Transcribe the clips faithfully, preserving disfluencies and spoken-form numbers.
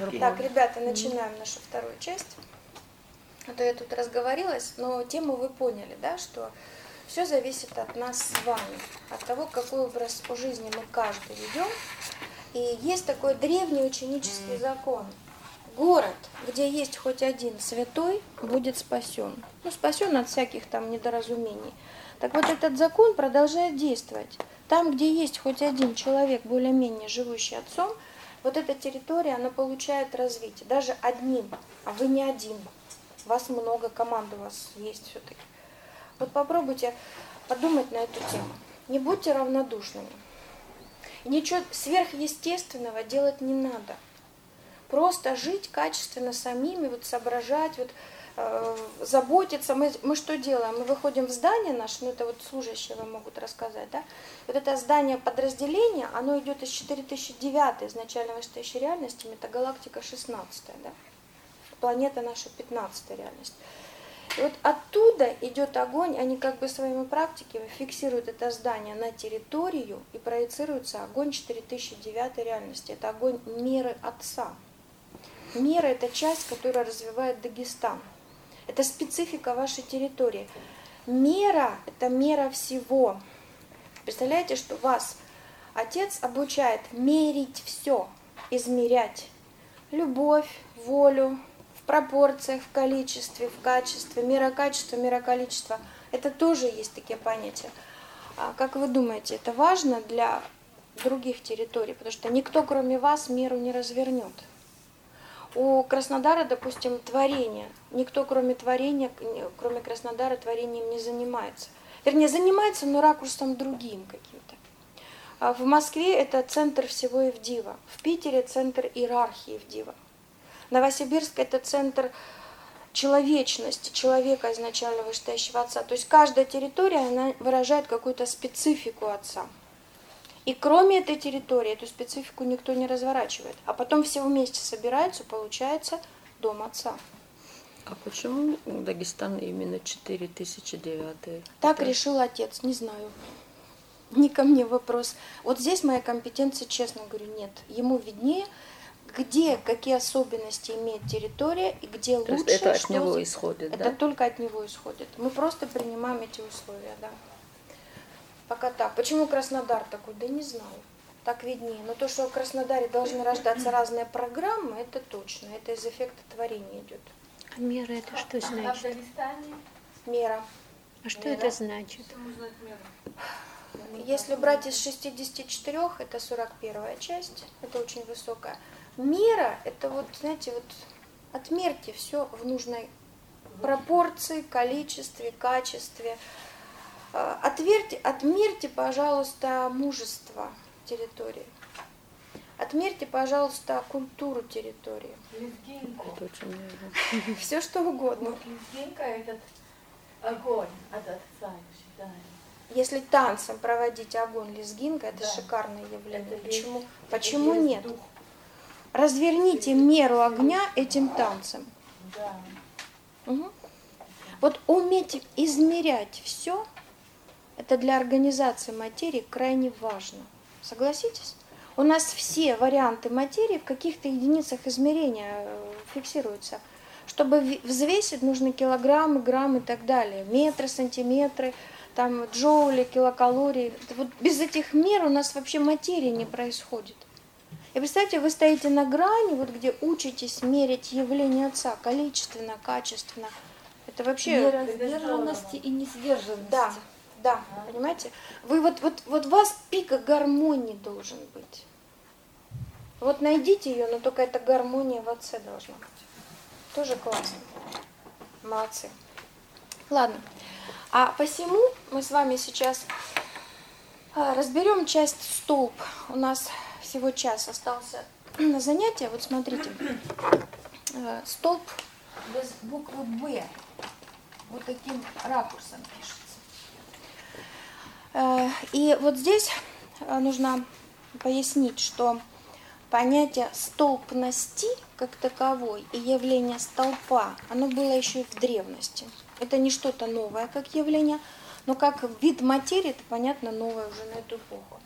другое. Так, ребята, начинаем нашу вторую часть. А то я тут разговорилась, но тему вы поняли, да, что все зависит от нас с вами, от того, какой образ по жизни мы каждый ведем. И есть такой древний ученический закон. Город, где есть хоть один святой, будет спасен. Ну, спасен от всяких там недоразумений. Так вот, этот закон продолжает действовать. Там, где есть хоть один человек, более-менее живущий отцом, вот эта территория, она получает развитие. Даже одним, а вы не один. Вас много, команд у вас есть все-таки. Вот попробуйте подумать на эту тему. Не будьте равнодушными. Ничего сверхъестественного делать не надо. Просто жить качественно самими, вот соображать, вот, э, заботиться. Мы, мы что делаем? Мы выходим в здание наше, ну это вот служащие вам могут рассказать, да? Вот это здание подразделения, оно идет из четыре тысячи девятой изначально вышестоящей реальности, это галактика шестнадцатая, да? Планета наша пятнадцатая реальность. И вот оттуда идет огонь, они как бы своими практиками фиксируют это здание на территорию и проецируется огонь четыре тысячи девятой реальности. Это огонь меры Отца. Мера – это часть, которая развивает Дагестан. Это специфика вашей территории. Мера – это мера всего. Представляете, что вас Отец обучает мерить все, измерять любовь, волю, в пропорциях, в количестве, в качестве, мера качества, мера количества. Это тоже есть такие понятия. А как вы думаете, это важно для других территорий? Потому что никто, кроме вас, меру не развернет. У Краснодара, допустим, творение. Никто, кроме творения, кроме Краснодара, творением не занимается. Вернее, занимается, но ракурсом другим каким-то. А в Москве это центр всего Ивдива. В Питере центр иерархии Ивдива. Новосибирск это центр человечности, человека изначально вышестоящего Отца. То есть каждая территория, она выражает какую-то специфику Отца. И кроме этой территории, эту специфику никто не разворачивает. А потом все вместе собираются, получается Дом Отца. А почему у Дагестана именно четыре тысячи девятый? Так Это... решил Отец, не знаю. Не ко мне вопрос. Вот здесь моя компетенция, честно говорю, нет. Ему виднее, где, какие особенности имеет территория и где То лучше. Есть это от что... него исходит, это да? только от него исходит. Мы просто принимаем эти условия, да. Пока так. Почему Краснодар такой? Да не знаю. Так виднее. Но то, что в Краснодаре должны рождаться разные программы, это точно. Это из эффекта творения идет. А мера это что значит? Мера. А что это значит? Если брать из шестидесяти четырёх, это сорок первая часть, это очень высокая. Мера, это вот, знаете, вот отмерьте все в нужной пропорции, количестве, качестве. Отверьте, отмерьте, пожалуйста, мужество территории. Отмерьте, пожалуйста, культуру территории. Лезгинку. Все что угодно. Лезгинка – этот огонь от Отца, считаю. Если танцем проводить огонь лезгинка, это Да. шикарное явление. Это Почему, есть, почему это есть нет? дух. Разверните меру огня этим танцем. Да. Угу. Вот уметь измерять все, это для организации материи крайне важно. Согласитесь? У нас все варианты материи в каких-то единицах измерения фиксируются. Чтобы взвесить, нужны килограммы, граммы и так далее. Метры, сантиметры, там джоули, килокалории. Вот без этих мер у нас вообще материи не происходит. И представьте, вы стоите на грани, вот где учитесь мерить явление Отца количественно, качественно. Это вообще... Мера сдержанности и несдержанности. Да, да, понимаете? Вы вот, вот, вот у вас пик гармонии должен быть. Вот найдите ее, но только эта гармония в Отце должна быть. Тоже классно. Молодцы. Ладно. А посему мы с вами сейчас разберем часть столб. У нас всего час остался на занятие. Вот смотрите. Столб без буквы «Б». Вот таким ракурсом пишется. И вот здесь нужно пояснить, что понятие столпности как таковой и явление столпа, оно было еще и в древности. Это не что-то новое как явление, но как вид материи, это, понятно, новое уже на эту эпоху.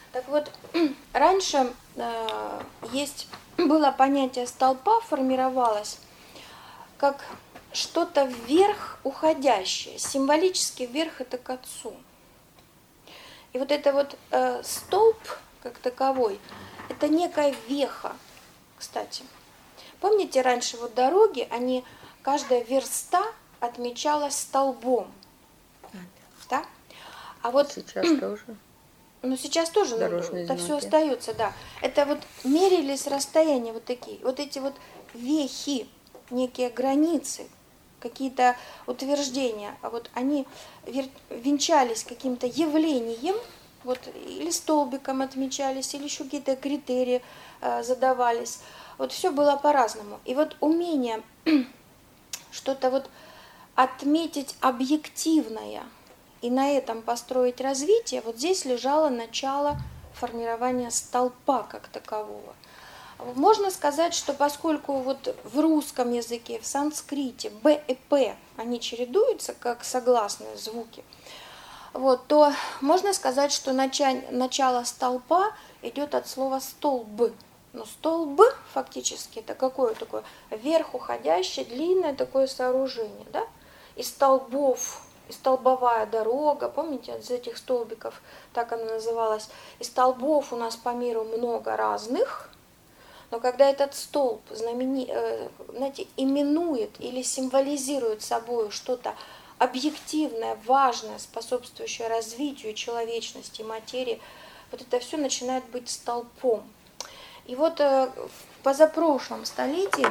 Так вот, раньше э, есть было понятие столпа, формировалось как что-то вверх уходящее, символически вверх это к Отцу. И вот это вот э, столб как таковой, это некая веха, кстати. Помните, раньше вот дороги, они, каждая верста отмечалась столбом, да? А вот Сейчас тоже. ну, сейчас тоже ну, Дорожные это все знаки. остается, да. Это вот мерились расстояния вот такие, вот эти вот вехи, некие границы, какие-то утверждения, а вот они вер- венчались каким-то явлением, вот или столбиком отмечались, или еще какие-то критерии э, задавались. Вот все было по-разному. И вот умение что-то вот отметить объективное и на этом построить развитие, вот здесь лежало начало формирования столпа как такового. Можно сказать, что поскольку вот в русском языке, в санскрите Б и П, они чередуются как согласные звуки, вот, то можно сказать, что начало, начало столпа идет от слова столб. Но столб фактически это какое такое вверх уходящее, длинное такое сооружение, да? Из столбов, и столбовая дорога, помните, из этих столбиков, так она называлась. И столбов у нас по миру много разных, но когда этот столб знамени, э, знаете, именует или символизирует собой что-то объективное, важное, способствующее развитию человечности, материи, вот это все начинает быть столпом. И вот э, в позапрошлом столетии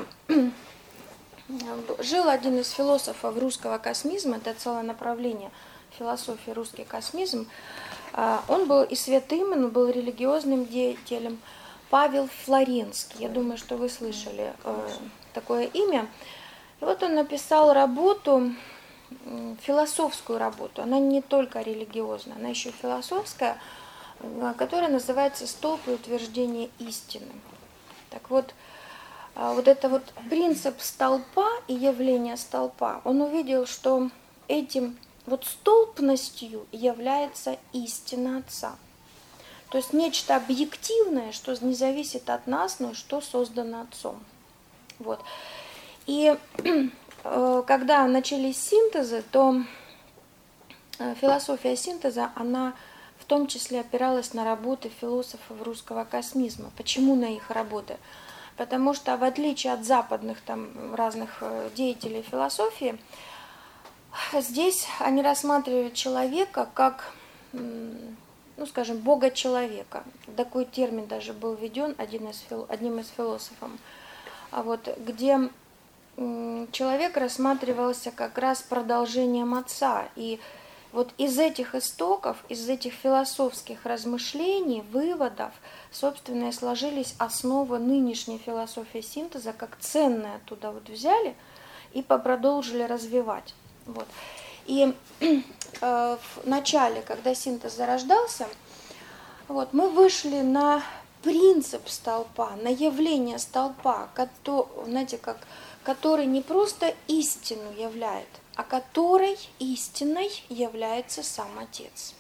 жил один из философов русского космизма, это целое направление философии русский космизм. Он был и святым, он был религиозным деятелем, Павел Флоренский. Я думаю, что вы слышали такое имя. И вот он написал работу, философскую работу, она не только религиозная, она еще философская, которая называется «Столб и утверждение истины». Так вот, вот это вот принцип столпа и явление столпа, он увидел, что этим вот столпностью является истина Отца. То есть нечто объективное, что не зависит от нас, но что создано Отцом. Вот. И когда начались синтезы, то философия синтеза, она в том числе опиралась на работы философов русского космизма. Почему на их работы? Потому что в отличие от западных там, разных деятелей философии, здесь они рассматривают человека как, ну скажем, бога-человека. Такой термин даже был введен один из, одним из философов, вот, где человек рассматривался как раз продолжением Отца. И вот из этих истоков, из этих философских размышлений, выводов, собственно, и сложились основы нынешней философии синтеза, как ценное оттуда вот взяли и продолжили развивать. Вот. И э, в начале, когда синтез зарождался, вот, мы вышли на принцип столпа, на явление столпа, который, знаете, как, который не просто истину являет, а которой истиной является сам Отец.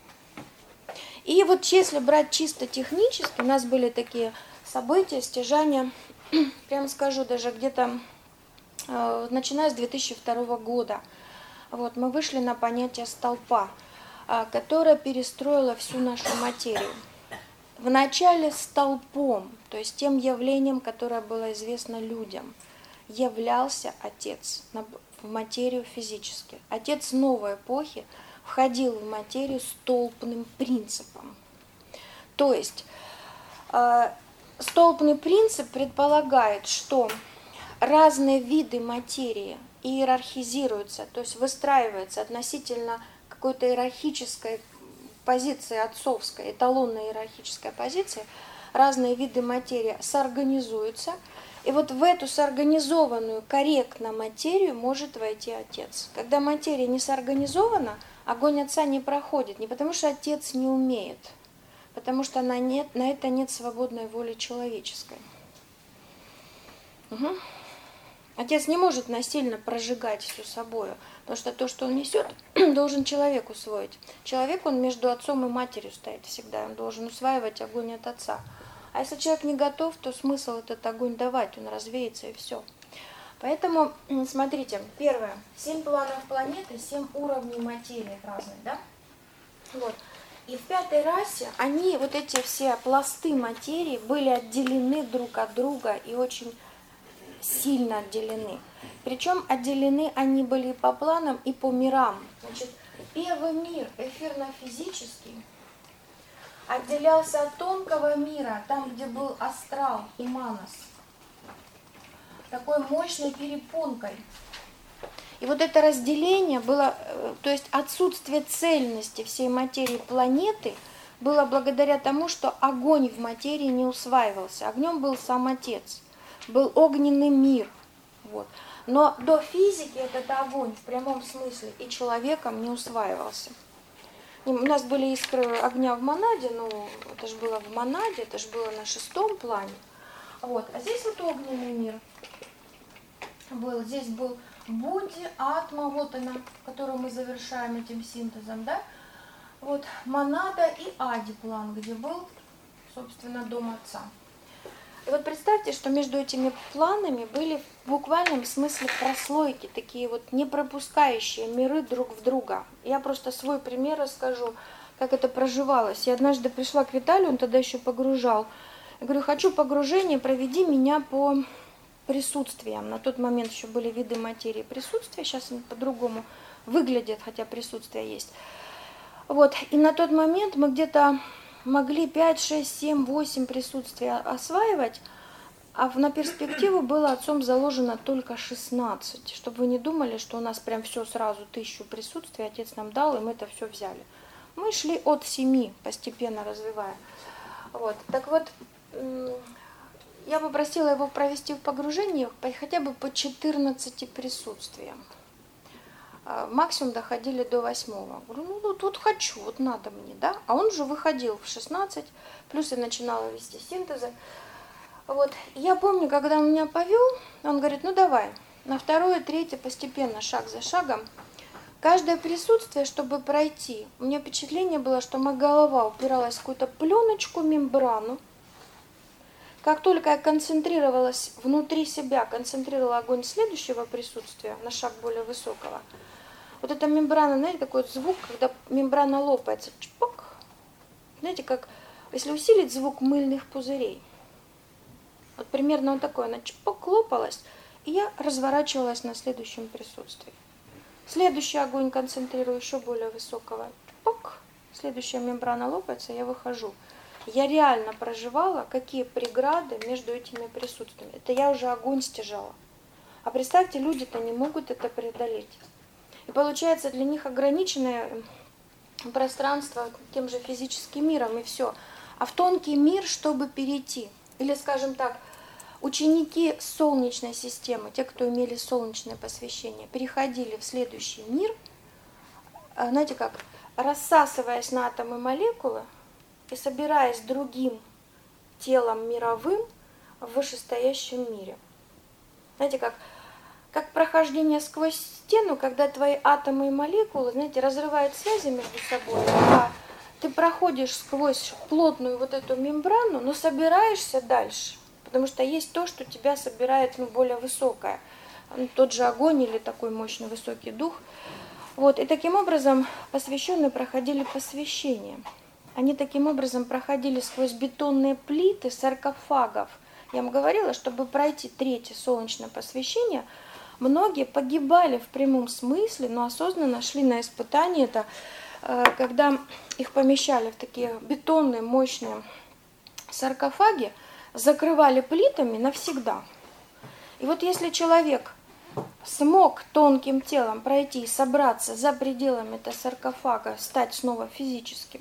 И вот если брать чисто технически, у нас были такие события, стяжания, прямо скажу, даже где-то э, начиная с две тысячи второго года, вот, мы вышли на понятие столпа, э, которое перестроило всю нашу материю. Вначале столпом, то есть тем явлением, которое было известно людям, являлся Отец в материю физически. Отец новой эпохи входил в материю столпным принципом. То есть э, столпный принцип предполагает, что разные виды материи иерархизируются, то есть выстраиваются относительно какой-то иерархической позиции отцовской, эталонной иерархической позиции, разные виды материи соорганизуются, и вот в эту соорганизованную корректно материю может войти Отец. Когда материя не соорганизована, огонь Отца не проходит, не потому что Отец не умеет, потому что на, нет, на это нет свободной воли человеческой. Угу. Отец не может насильно прожигать всю собою, потому что то, что он несет, должен человек усвоить. Человек, он между отцом и матерью стоит всегда, он должен усваивать огонь от отца. А если человек не готов, то смысл этот огонь давать, он развеется и все. Поэтому, смотрите, первое, семь планов планеты, семь уровней материи разных, да? Вот. И в пятой расе они, вот эти все пласты материи, были отделены друг от друга и очень сильно отделены. Причем отделены они были и по планам, и по мирам. Значит, первый мир, эфирно-физический, отделялся от тонкого мира, там, где был астрал и манас, такой мощной перепонкой. И вот это разделение было, то есть отсутствие цельности всей материи планеты было благодаря тому, что огонь в материи не усваивался. Огнем был сам Отец, был огненный мир. Вот. Но до физики этот огонь в прямом смысле и человеком не усваивался. И у нас были искры огня в монаде, ну это же было в монаде, это же было на шестом плане. Вот. А здесь вот огненный мир был, здесь был Будди, Атма, вот она, которую мы завершаем этим синтезом, да? Вот монада и Ади план, где был, собственно, дом Отца. И вот представьте, что между этими планами были в буквальном смысле прослойки, такие вот не пропускающие миры друг в друга. Я просто свой пример расскажу, как это проживалось. Я однажды пришла к Виталию, он тогда еще погружал. Я говорю, хочу погружение, проведи меня по присутствиям. На тот момент еще были виды материи присутствия, сейчас они по-другому выглядят, хотя присутствие есть. Вот, и на тот момент мы где-то могли пять, шесть, семь, восемь присутствия осваивать, а на перспективу было Отцом заложено только шестнадцать, чтобы вы не думали, что у нас прям все сразу, тысячу присутствий Отец нам дал, и мы это все взяли. Мы шли от семи, постепенно развивая. Вот, так вот, я попросила его провести в погружении хотя бы по четырнадцати присутствиям. Максимум доходили до восьмого. Говорю, ну тут хочу, вот надо мне, да? А он же выходил в шестнадцать, плюс я начинала вести синтезы. Вот. И я помню, когда он меня повел, он говорит, ну давай, на второе, третье, постепенно, шаг за шагом. Каждое присутствие, чтобы пройти, у меня впечатление было, что моя голова упиралась в какую-то пленочку, мембрану. Как только я концентрировалась внутри себя, концентрировала огонь следующего присутствия на шаг более высокого, вот эта мембрана, знаете, такой вот звук, когда мембрана лопается, чпок. Знаете, как если усилить звук мыльных пузырей. Вот примерно вот такое, она чпок лопалась, и я разворачивалась на следующем присутствии. Следующий огонь концентрирую еще более высокого, чпок, следующая мембрана лопается, я выхожу. Я реально проживала, какие преграды между этими присутствиями. Это я уже огонь стяжала. А представьте, люди-то не могут это преодолеть. И получается для них ограниченное пространство тем же физическим миром и все. А в тонкий мир, чтобы перейти, или, скажем так, ученики Солнечной системы, те, кто имели солнечное посвящение, переходили в следующий мир, знаете как, рассасываясь на атомы и молекулы и собираясь другим телом мировым в вышестоящем мире. Знаете как, как прохождение сквозь стену, когда твои атомы и молекулы, знаете, разрывают связи между собой, а ты проходишь сквозь плотную вот эту мембрану, но собираешься дальше, потому что есть то, что тебя собирает, ну, более высокое, тот же огонь или такой мощный высокий дух. Вот, и таким образом посвященные проходили посвящение. Они таким образом проходили сквозь бетонные плиты саркофагов. Я вам говорила, чтобы пройти третье солнечное посвящение, многие погибали в прямом смысле, но осознанно шли на испытание. Это когда их помещали в такие бетонные мощные саркофаги, закрывали плитами навсегда. И вот если человек смог тонким телом пройти и собраться за пределами этого саркофага, стать снова физическим,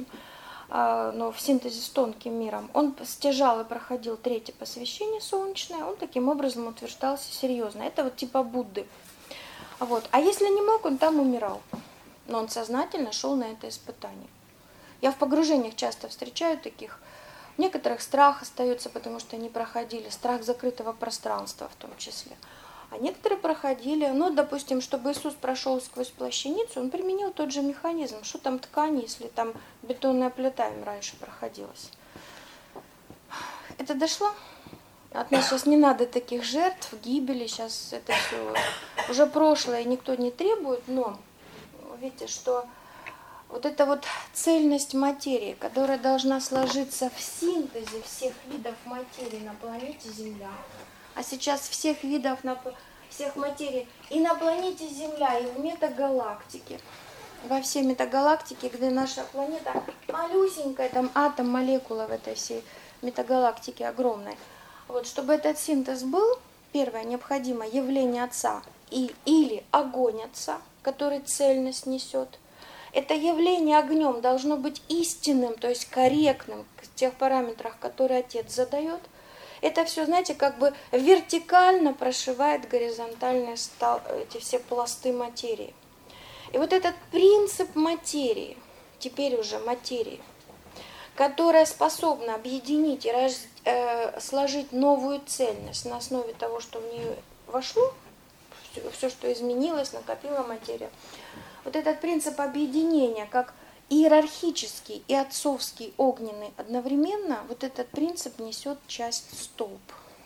но в синтезе с тонким миром, он стяжал и проходил третье посвящение солнечное, он таким образом утверждался серьезно. Это вот типа Будды. Вот. А если не мог, он там умирал. Но он сознательно шел на это испытание. Я в погружениях часто встречаю таких. У некоторых страх остается, потому что они проходили, страх закрытого пространства в том числе. А некоторые проходили, ну, допустим, чтобы Иисус прошел сквозь плащаницу, он применил тот же механизм. Что там ткани, если там бетонная плита им раньше проходилась? Это дошло? От нас сейчас не надо таких жертв, гибели, сейчас это все уже прошлое, никто не требует, но видите, что вот эта вот цельность материи, которая должна сложиться в синтезе всех видов материи на планете Земля, а сейчас всех видов, на, всех материй и на планете Земля, и в метагалактике, во всей метагалактике, где наша планета малюсенькая, там атом, молекула в этой всей метагалактике огромной. Вот, чтобы этот синтез был, первое, необходимо явление Отца и, или огонь Отца, который цельность несет. Это явление огнем должно быть истинным, то есть корректным в тех параметрах, которые Отец задает. Это все, знаете, как бы вертикально прошивает горизонтальные стал, эти все пласты материи. И вот этот принцип материи, теперь уже материи, которая способна объединить и рож... э, сложить новую цельность на основе того, что в нее вошло, все, все, что изменилось, накопила материя. Вот этот принцип объединения, как иерархический и отцовский огненный одновременно, вот этот принцип несет часть столб.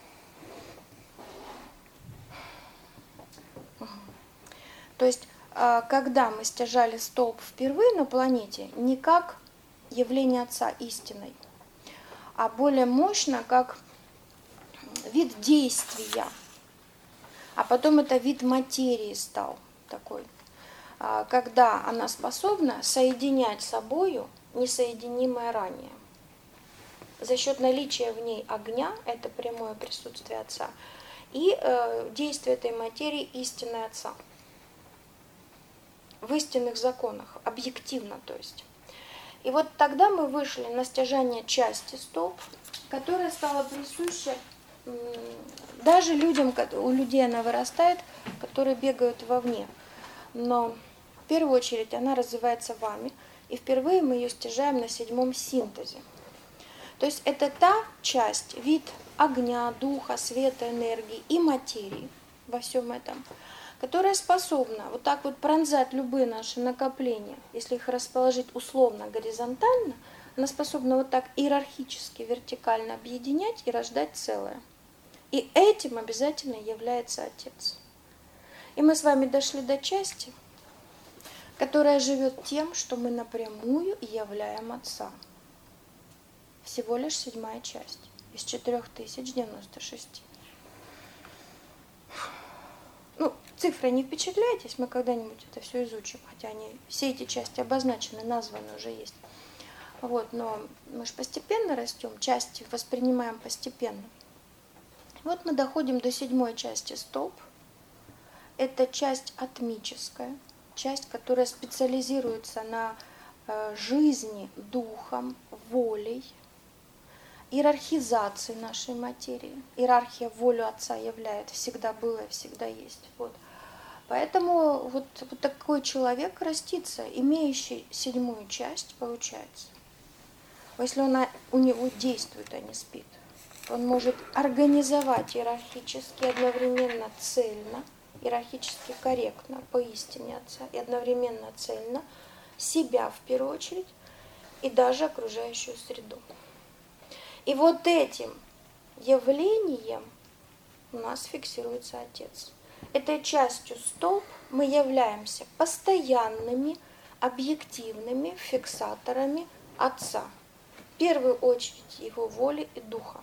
То есть, когда мы стяжали столб впервые на планете, не как явление Отца истиной, а более мощно, как вид действия. А потом это вид материи стал такой, когда она способна соединять с собою несоединимое ранее. За счет наличия в ней огня, это прямое присутствие Отца, и э, действие этой материи истины Отца. В истинных законах, объективно, то есть. И вот тогда мы вышли на стяжание части столб, которая стала присуща даже людям, у людей она вырастает, которые бегают вовне. Но в первую очередь она развивается вами, и впервые мы ее стяжаем на седьмом синтезе. То есть это та часть, вид огня, духа, света, энергии и материи во всем этом, которая способна вот так вот пронзать любые наши накопления, если их расположить условно горизонтально, она способна вот так иерархически, вертикально объединять и рождать целое. И этим обязательно является Отец. И мы с вами дошли до части, которая живет тем, что мы напрямую являем Отца. Всего лишь седьмая часть из четырех тысяч девяноста шести. Ну, цифры не впечатляйтесь, мы когда-нибудь это все изучим, хотя они, все эти части обозначены, названы уже есть. Вот, но мы же постепенно растем, части воспринимаем постепенно. Вот мы доходим до седьмой части столб. Это часть атмическая, часть, которая специализируется на э, жизни духом, волей, иерархизации нашей материи. Иерархия волю Отца являет, всегда было и всегда есть. Вот. Поэтому вот, вот такой человек растится, имеющий седьмую часть, получается. Если он, у него действует, а не спит, он может организовать иерархически, одновременно цельно, иерархически корректно, по истине Отца, и одновременно цельно себя в первую очередь, и даже окружающую среду. И вот этим явлением у нас фиксируется Отец. Этой частью столб мы являемся постоянными, объективными фиксаторами Отца. В первую очередь Его воли и Духа.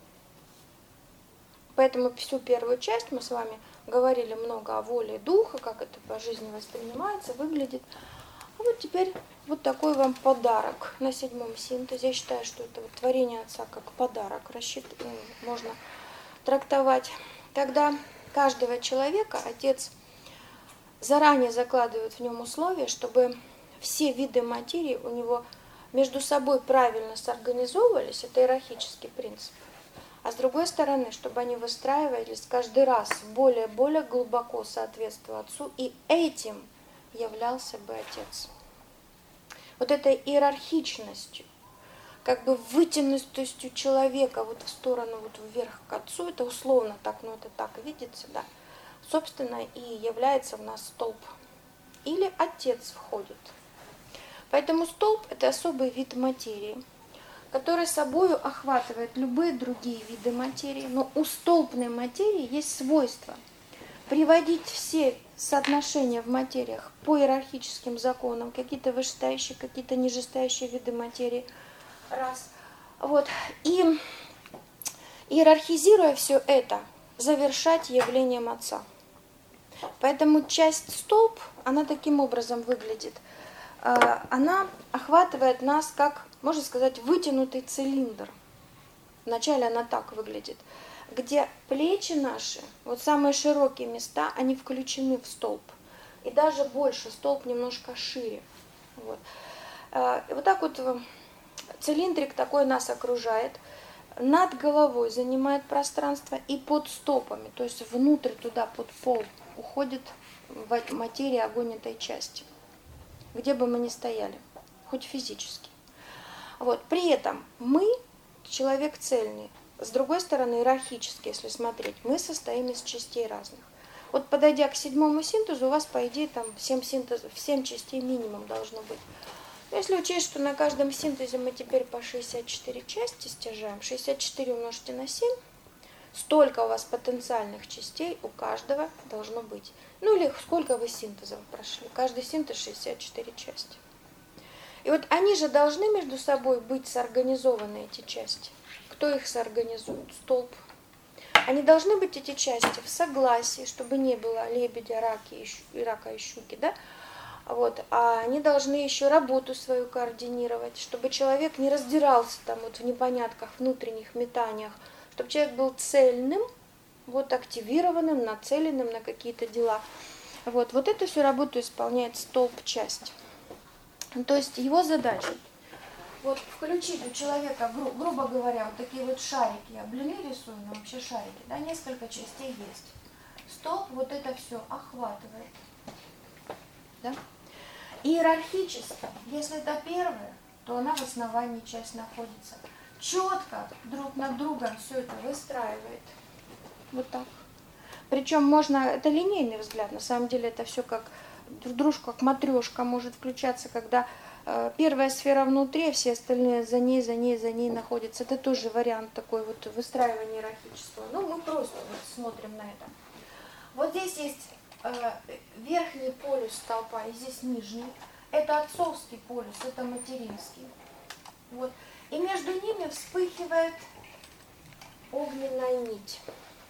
Поэтому всю первую часть мы с вами говорили много о воле и Духа, как это по жизни воспринимается, выглядит. А вот теперь вот такой вам подарок на седьмом синтезе. Я считаю, что это вот творение Отца как подарок рассчит... можно трактовать. Тогда каждого человека Отец заранее закладывает в нем условия, чтобы все виды материи у него между собой правильно сорганизовывались, это иерархический принцип. А с другой стороны, чтобы они выстраивались каждый раз более-более глубоко соответствуя Отцу, и этим являлся бы Отец. Вот этой иерархичностью, как бы вытянутостью человека вот в сторону, вот вверх к Отцу, это условно так, но это так видится, да. собственно, и является у нас столб. Или Отец входит. Поэтому столб – это особый вид материи, который собою охватывает любые другие виды материи, но у столбной материи есть свойство приводить все соотношения в материях по иерархическим законам, какие-то вышестоящие, какие-то нижестоящие виды материи. Раз. Вот. И иерархизируя все это, завершать явлением Отца. Поэтому часть столб, она таким образом выглядит. Она охватывает нас как, можно сказать, вытянутый цилиндр. Вначале она так выглядит, где плечи наши, вот самые широкие места, они включены в столб. И даже больше, столб немножко шире. Вот. И вот так вот цилиндрик такой нас окружает, над головой занимает пространство и под стопами, то есть внутрь туда, под пол, уходит материя огонь этой части, где бы мы ни стояли, хоть физически. Вот. При этом мы, человек цельный, с другой стороны, иерархически, если смотреть, мы состоим из частей разных. Вот подойдя к седьмому синтезу, у вас, по идее, там семь синтезов, семь частей минимум должно быть. Но если учесть, что на каждом синтезе мы теперь по шестьдесят четыре части стяжаем, шестьдесят четыре умножьте на семь, столько у вас потенциальных частей у каждого должно быть. Ну или сколько вы синтезов прошли. Каждый синтез шестьдесят четыре части. И вот они же должны между собой быть соорганизованы, эти части. Кто их соорганизует? Столб. Они должны быть, эти части, в согласии, чтобы не было лебедя, раки и рака и щуки, да? Вот. А они должны еще работу свою координировать, чтобы человек не раздирался там вот в непонятках, внутренних метаниях, чтобы человек был цельным, вот, активированным, нацеленным на какие-то дела. Вот, вот эту всю работу исполняет столб-часть. То есть его задача вот включить у человека, гру, грубо говоря, вот такие вот шарики, я блины рисую, но вообще шарики, да, несколько частей есть. Столб вот это все охватывает. Да? Иерархически, если это первое, то она в основании часть находится. Четко друг над другом все это выстраивает. Вот так. Причем можно, это линейный взгляд, на самом деле это все как друг дружка, как матрешка может включаться, когда э, первая сфера внутри, а все остальные за ней, за ней, за ней находятся. Это тоже вариант такой вот выстраивания иерархического. Ну, мы просто вот смотрим на это. Вот здесь есть э, верхний полюс столпа, и здесь нижний. Это отцовский полюс, это материнский. Вот. И между ними вспыхивает огненная нить,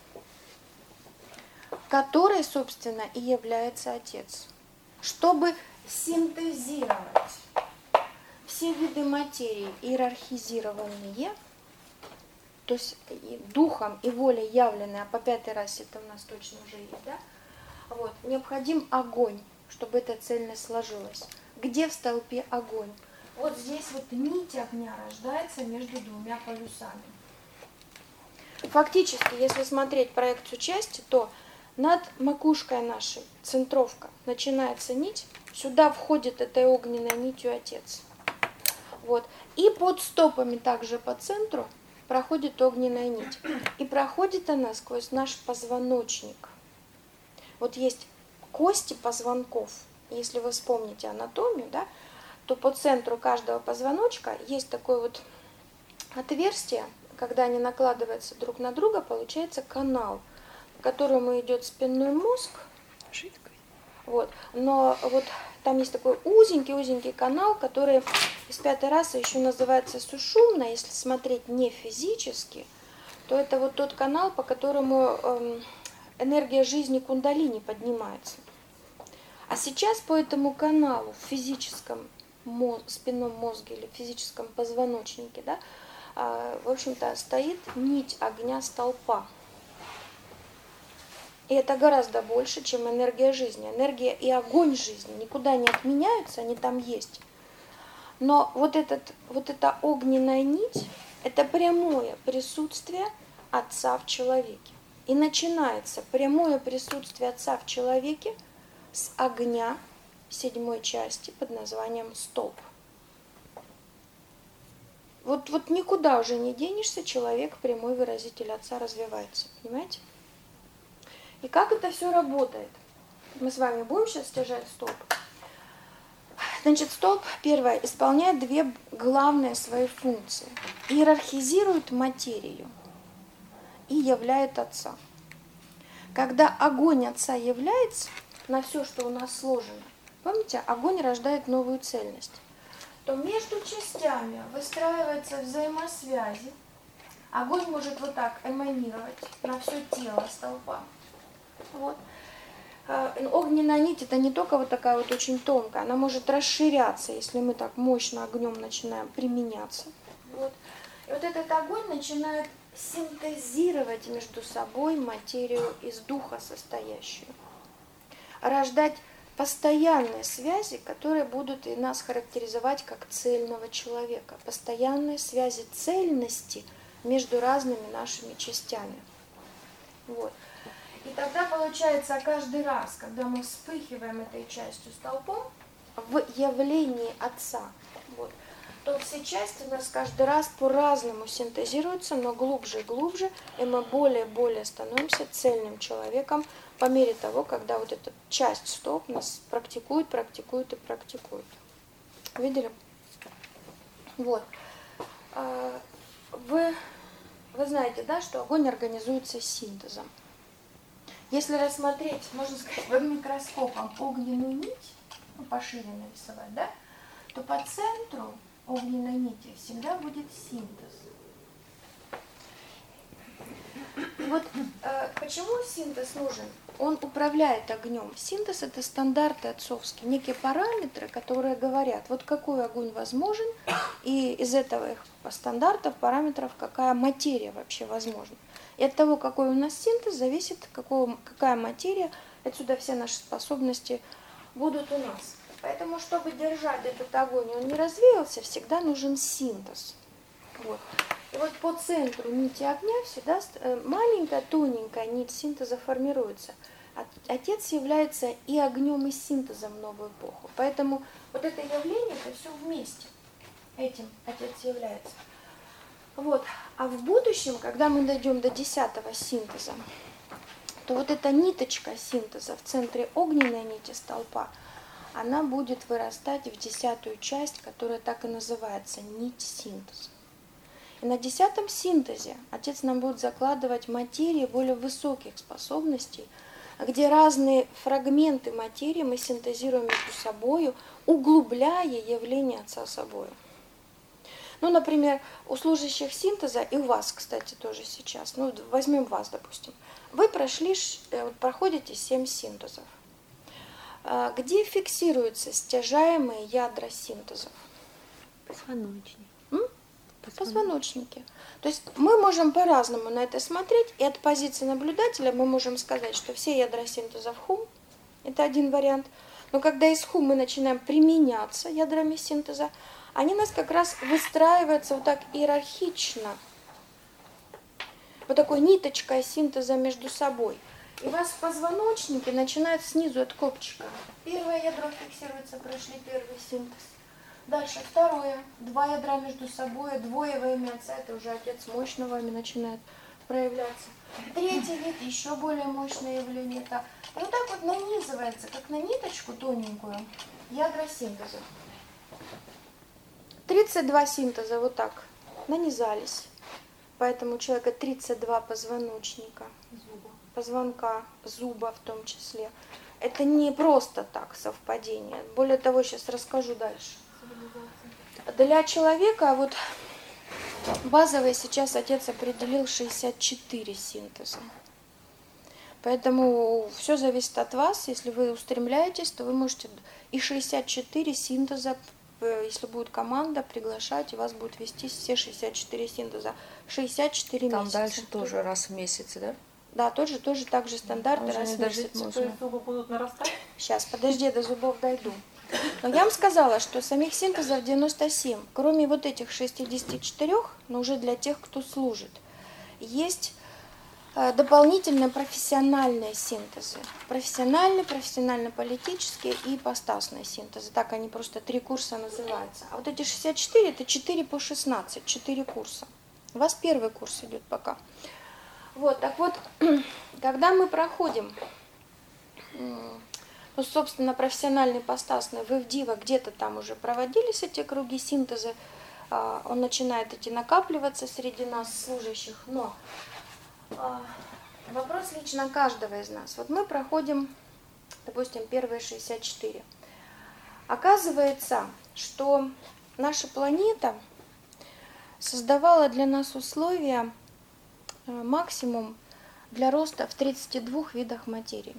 которой, собственно, и является Отец. Чтобы синтезировать все виды материи, иерархизированные, то есть духом и волей явленные, а по пятой расе это у нас точно уже есть, да? Вот, необходим огонь, чтобы эта цельность сложилась. Где в столпе огонь? Вот здесь вот нить огня рождается между двумя полюсами. Фактически, если смотреть проекцию части, то над макушкой нашей, центровка, начинается нить, сюда входит этой огненной нитью Отец. Вот. И под стопами, также по центру, проходит огненная нить. И проходит она сквозь наш позвоночник. Вот есть кости позвонков. Если вы вспомните анатомию, да, то по центру каждого позвоночка есть такое вот отверстие, когда они накладываются друг на друга, получается канал, по которому идет спинной мозг. Жидкой. Вот. Но вот там есть такой узенький-узенький канал, который из пятой расы еще называется сушумна. Если смотреть не физически, то это вот тот канал, по которому эм, энергия жизни кундалини поднимается. А сейчас по этому каналу в физическом моз, спинном мозге или физическом позвоночнике, да, э, в общем-то, стоит нить огня столпа. И это гораздо больше, чем энергия жизни. Энергия и огонь жизни никуда не отменяются, они там есть. Но вот, этот, вот эта огненная нить – это прямое присутствие Отца в человеке. И начинается прямое присутствие Отца в человеке с огня седьмой части под названием столб. Вот, вот никуда уже не денешься, человек, прямой выразитель Отца, развивается. Понимаете? И как это все работает? Мы с вами будем сейчас стяжать столб. Значит, столб, первое, исполняет две главные свои функции. Иерархизирует материю и являет Отца. Когда огонь Отца является на все, что у нас сложено, помните, огонь рождает новую цельность, то между частями выстраиваются взаимосвязи. Огонь может вот так эманировать на все тело столпа. Вот. Огненная нить — это не только вот такая вот очень тонкая, она может расширяться, если мы так мощно огнем начинаем применяться. Вот. И вот этот огонь начинает синтезировать между собой материю из духа состоящую, рождать постоянные связи, которые будут и нас характеризовать как цельного человека, постоянные связи цельности между разными нашими частями. Вот. И тогда получается каждый раз, когда мы вспыхиваем этой частью столпом в явлении Отца, вот, то все части у нас каждый раз по-разному синтезируются, но глубже и глубже, и мы более и более становимся цельным человеком по мере того, когда вот эта часть столб нас практикует, практикует и практикует. Видели? Вот. Вы, вы знаете, да, что огонь организуется синтезом. Если рассмотреть, можно сказать, под микроскопом огненную нить, ну, пошире нарисовать, да, то по центру огненной нити всегда будет синтез. И вот э, почему синтез нужен? Он управляет огнем. Синтез — это стандарты отцовские, некие параметры, которые говорят, вот какой огонь возможен, и из этого их стандартов, параметров, какая материя вообще возможна. И от того, какой у нас синтез, зависит, какого, какая материя, отсюда все наши способности будут у нас. Поэтому, чтобы держать этот огонь, он не развеялся, всегда нужен синтез. Вот. И вот по центру нити огня всегда маленькая, тоненькая нить синтеза формируется. Отец является и огнем, и синтезом в новую эпоху. Поэтому вот это явление, это все вместе. Этим Отец является. Вот. А в будущем, когда мы дойдем до десятого синтеза, то вот эта ниточка синтеза в центре огненной нити столпа, она будет вырастать в десятую часть, которая так и называется нить синтеза. И на десятом синтезе Отец нам будет закладывать материи более высоких способностей, где разные фрагменты материи мы синтезируем между собой, углубляя явление Отца собой. Ну, например, у служащих синтеза, и у вас, кстати, тоже сейчас, ну, возьмем вас, допустим, вы прошли, проходите семь синтезов. Где фиксируются стяжаемые ядра синтезов? Позвоночник. М? Позвоночники. То есть мы можем по-разному на это смотреть, и от позиции наблюдателя мы можем сказать, что все ядра синтеза в хум, это один вариант, но когда из хум мы начинаем применяться ядрами синтеза, они у нас как раз выстраиваются вот так иерархично, вот такой ниточкой синтеза между собой. И у вас позвоночники начинают снизу от копчика. Первое ядро фиксируется, прошли первый синтез. Дальше второе, два ядра между собой, двое во имя Отца, это уже Отец мощно вами начинает проявляться. Третий вид, еще более мощное явление. Это и вот так вот нанизывается, как на ниточку тоненькую, ядра синтеза. тридцать два синтеза вот так нанизались. Поэтому у человека тридцать два позвоночника, позвонка, зуба в том числе. Это не просто так совпадение. Более того, сейчас расскажу дальше. Для человека вот базовый сейчас Отец определил шестьдесят четыре синтеза. Поэтому все зависит от вас. Если вы устремляетесь, то вы можете и шестьдесят четыре синтеза, если будет команда, приглашать, и вас будут вести все шестьдесят четыре синтеза. шестьдесят четыре Там месяца. дальше тоже раз в месяц, да? Да, тоже, тоже так же стандарты, раз в месяц. То есть зубы будут нарастать? Сейчас, подожди, я до зубов дойду. Но я вам сказала, что самих синтезов девяносто семь. Кроме вот этих шестидесяти четырёх, но уже для тех, кто служит, есть дополнительные профессиональные синтезы. Профессиональные, профессионально-политические и ипостасные синтезы. Так они просто три курса называются. А вот эти шестьдесят четыре, это четыре по шестнадцать, четыре курса. У вас первый курс идет пока. Вот, так вот, когда мы проходим, ну, собственно, профессиональный постасный, вы в Дива где-то там уже проводились эти круги синтеза, он начинает эти накапливаться среди нас, служащих, но вопрос лично каждого из нас. Вот мы проходим, допустим, первые шестьдесят четыре. Оказывается, что наша планета создавала для нас условия максимум для роста в тридцати двух видах материи.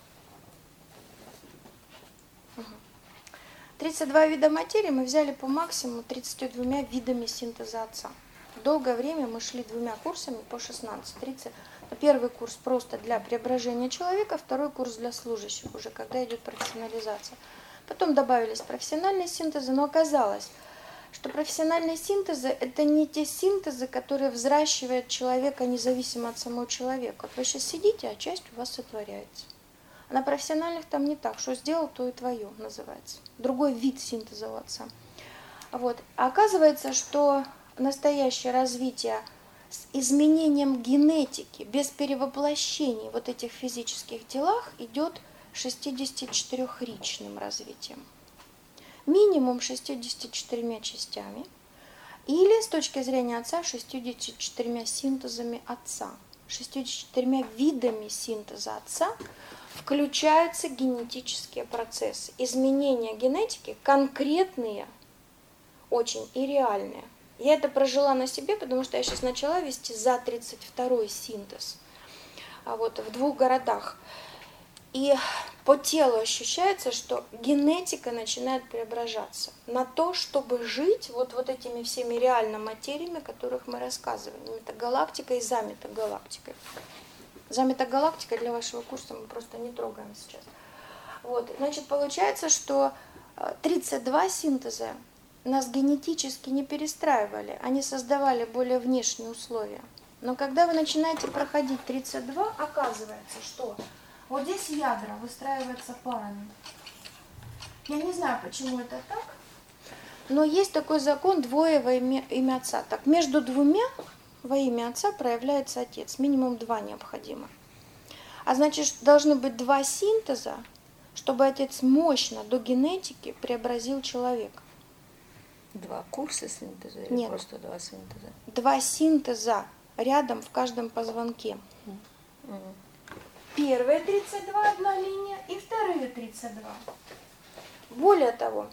тридцать два вида материи мы взяли по максимуму тридцатью двумя видами синтеза Отца. Долгое время мы шли двумя курсами по шестнадцать тридцать. Первый курс просто для преображения человека, второй курс для служащих, уже когда идет профессионализация. Потом добавились профессиональные синтезы, но оказалось, что профессиональные синтезы – это не те синтезы, которые взращивают человека независимо от самого человека. Вот вы сейчас сидите, а часть у вас сотворяется. А на профессиональных там не так, что сделал, то и твое называется. Другой вид синтеза у Отца. Вот. А оказывается, что настоящее развитие с изменением генетики, без перевоплощений вот этих физических телах идет шестидесятичетырёхричным развитием. Минимум шестьюдесятью четырьмя частями, или с точки зрения Отца шестьюдесятью четырьмя синтезами Отца. шестьюдесятью четырьмя видами синтеза Отца включаются генетические процессы. Изменения генетики конкретные, очень и реальные. Я это прожила на себе, потому что я сейчас начала вести за тридцать второй синтез а вот, в двух городах. И по телу ощущается, что генетика начинает преображаться на то, чтобы жить вот, вот этими всеми реально материями, о которых мы рассказываем. Метагалактикой и за метагалактикой. За метагалактикой для вашего курса мы просто не трогаем сейчас. Вот, значит, получается, что тридцать два синтеза нас генетически не перестраивали, они создавали более внешние условия. Но когда вы начинаете проходить тридцать два, оказывается, что вот здесь ядра выстраиваются парами. Я не знаю, почему это так, но есть такой закон двое во имя, имя Отца. Так, между двумя во имя Отца проявляется Отец, минимум два необходимо. А значит, должны быть два синтеза, чтобы Отец мощно до генетики преобразил человека. Два курса синтеза или Нет. просто два синтеза? Два синтеза рядом в каждом позвонке. Mm. Первые тридцать два одна линия и вторые тридцать два. Более того,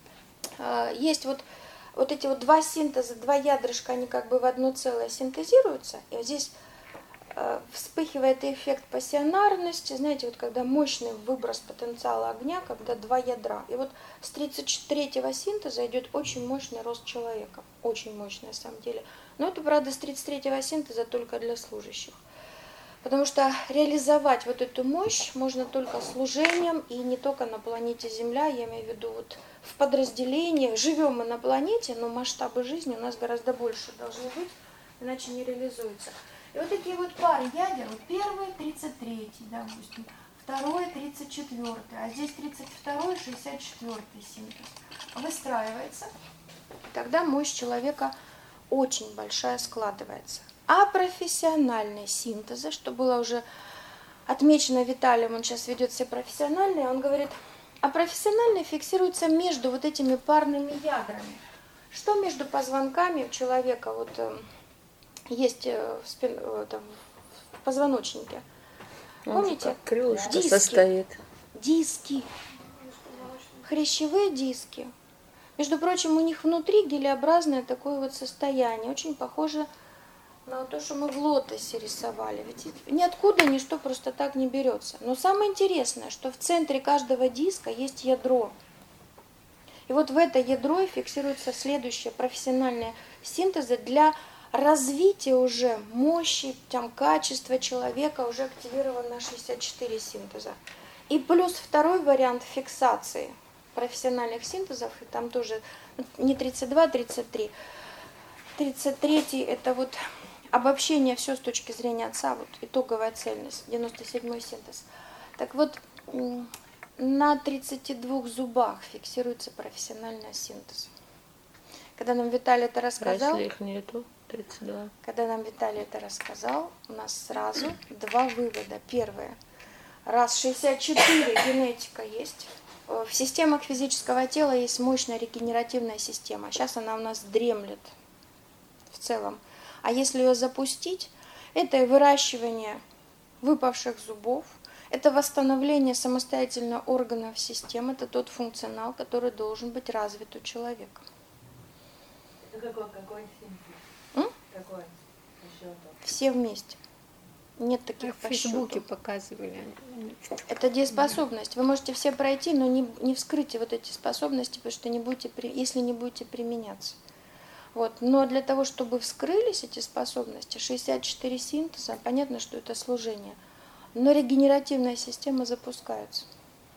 есть вот, вот эти вот два синтеза, два ядрышка, они как бы в одно целое синтезируются. И вот здесь вспыхивает эффект пассионарности, знаете, вот когда мощный выброс потенциала огня, когда два ядра. И вот с тридцать третьего синтеза идет очень мощный рост человека, очень мощный на самом деле. Но это, правда, с тридцать третьего синтеза только для служащих. Потому что реализовать вот эту мощь можно только служением, и не только на планете Земля, я имею в виду вот в подразделениях. Живем мы на планете, но масштабы жизни у нас гораздо больше должны быть, иначе не реализуется. И вот такие вот пары ядер, вот первый тридцать третий, допустим, второй тридцать четвёртый, а здесь тридцать второй шестьдесят четвёртый синтез выстраивается. Тогда мощь человека очень большая складывается. А профессиональные синтезы, что было уже отмечено Виталием, он сейчас ведет все профессиональные, он говорит, а профессиональные фиксируются между вот этими парными ядрами. Что между позвонками у человека вот есть в, спин, это, в позвоночнике? Он Помните? как крылышко диски. состоит. Диски. Хрящевые диски. Между прочим, у них внутри гелеобразное такое вот состояние, очень похоже на то, что мы в лотосе рисовали. Ведь ниоткуда ничто просто так не берется. Но самое интересное, что в центре каждого диска есть ядро. И вот в это ядро и фиксируются следующие профессиональные синтезы для развития уже мощи, там, качества человека, уже активирован на шестьдесят четыре синтеза. И плюс второй вариант фиксации профессиональных синтезов, и там тоже не тридцать два, тридцать три. тридцать третий это вот обобщение все с точки зрения Отца, вот итоговая цельность, девяносто седьмой синтез. Так вот, на тридцати двух зубах фиксируется профессиональный синтез. Когда нам Виталий это А рассказал, если их нету? тридцать два. Когда нам Виталий это рассказал, у нас сразу два вывода. Первое. Раз шестьдесят четыре генетика есть, в системах физического тела есть мощная регенеративная система. Сейчас она у нас дремлет в целом. А если ее запустить, это и выращивание выпавших зубов, это восстановление самостоятельно органов системы, это тот функционал, который должен быть развит у человека. Это какой, какой символ? М? Какой? Еще то. Все вместе. Нет таких В по Фейсбуке счету. показывали. Это дееспособность. Вы можете все пройти, но не, не вскрыть вот эти способности, потому что не будете, при- если не будете применяться. Вот. Но для того, чтобы вскрылись эти способности, шестьдесят четыре синтеза, понятно, что это служение, но регенеративная система запускается.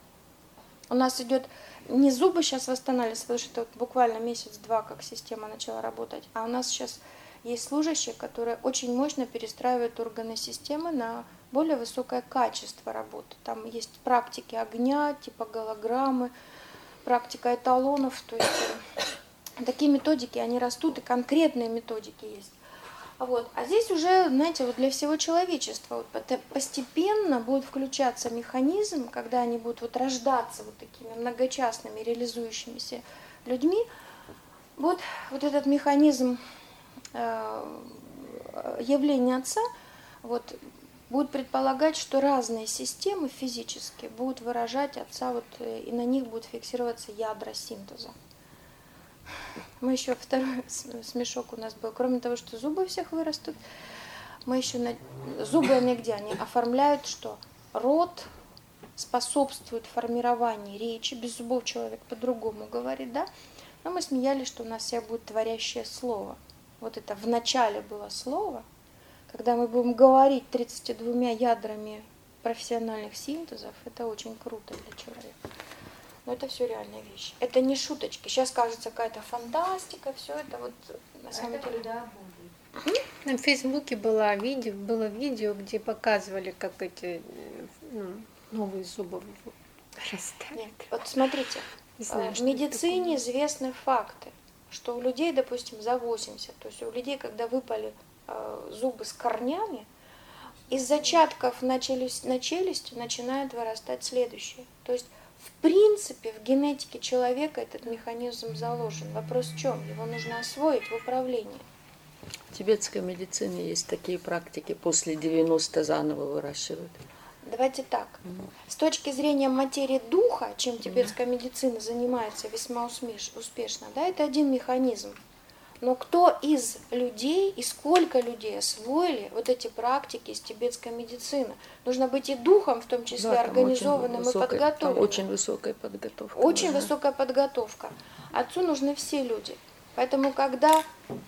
У нас идет не зубы сейчас восстанавливаются, потому что это вот буквально месяц-два, как система начала работать, а у нас сейчас есть служащие, которые очень мощно перестраивают органы системы на более высокое качество работы. Там есть практики огня, типа голограммы, практика эталонов, то есть э, такие методики, они растут, и конкретные методики есть. Вот. А здесь уже, знаете, вот для всего человечества вот постепенно будет включаться механизм, когда они будут вот рождаться вот такими многочастными реализующимися людьми, вот, вот этот механизм э, явления Отца вот, будет предполагать, что разные системы физические будут выражать Отца, вот, и на них будут фиксироваться ядра синтеза. Мы еще второй смешок у нас был. Кроме того, что зубы у всех вырастут, мы еще на... зубы они где? Они оформляют, что рот способствует формированию речи. Без зубов человек по-другому говорит, да? Но мы смеялись, что у нас всех будет творящее слово. Вот это в начале было слово, когда мы будем говорить тридцатью двумя ядрами профессиональных синтезов, это очень круто для человека. Но это все реальные вещи. Это не шуточки. Сейчас кажется какая-то фантастика, все это вот на самом Это деле. когда будет? На Фейсбуке было видео, было видео, где показывали, как эти ну, новые зубы растают. Нет. Вот смотрите, Не знаю, в что это медицине такое. известны факты, что у людей, допустим, за восемьдесят, то есть у людей, когда выпали э, зубы с корнями, из зачатков на, челюсть, на челюсти начинают вырастать следующие. То есть в принципе, в генетике человека этот механизм заложен. Вопрос в чем? Его нужно освоить в управлении. В тибетской медицине есть такие практики, после девяноста заново выращивают. Давайте так. С точки зрения материи духа, чем тибетская медицина занимается весьма успешно, да, это один механизм. Но кто из людей и сколько людей освоили вот эти практики из тибетской медицины? Нужно быть и духом, в том числе, Да, там организованным очень и высокая- подготовленным. Там очень высокая подготовка. Очень нужна. высокая подготовка. Отцу нужны все люди. Поэтому, когда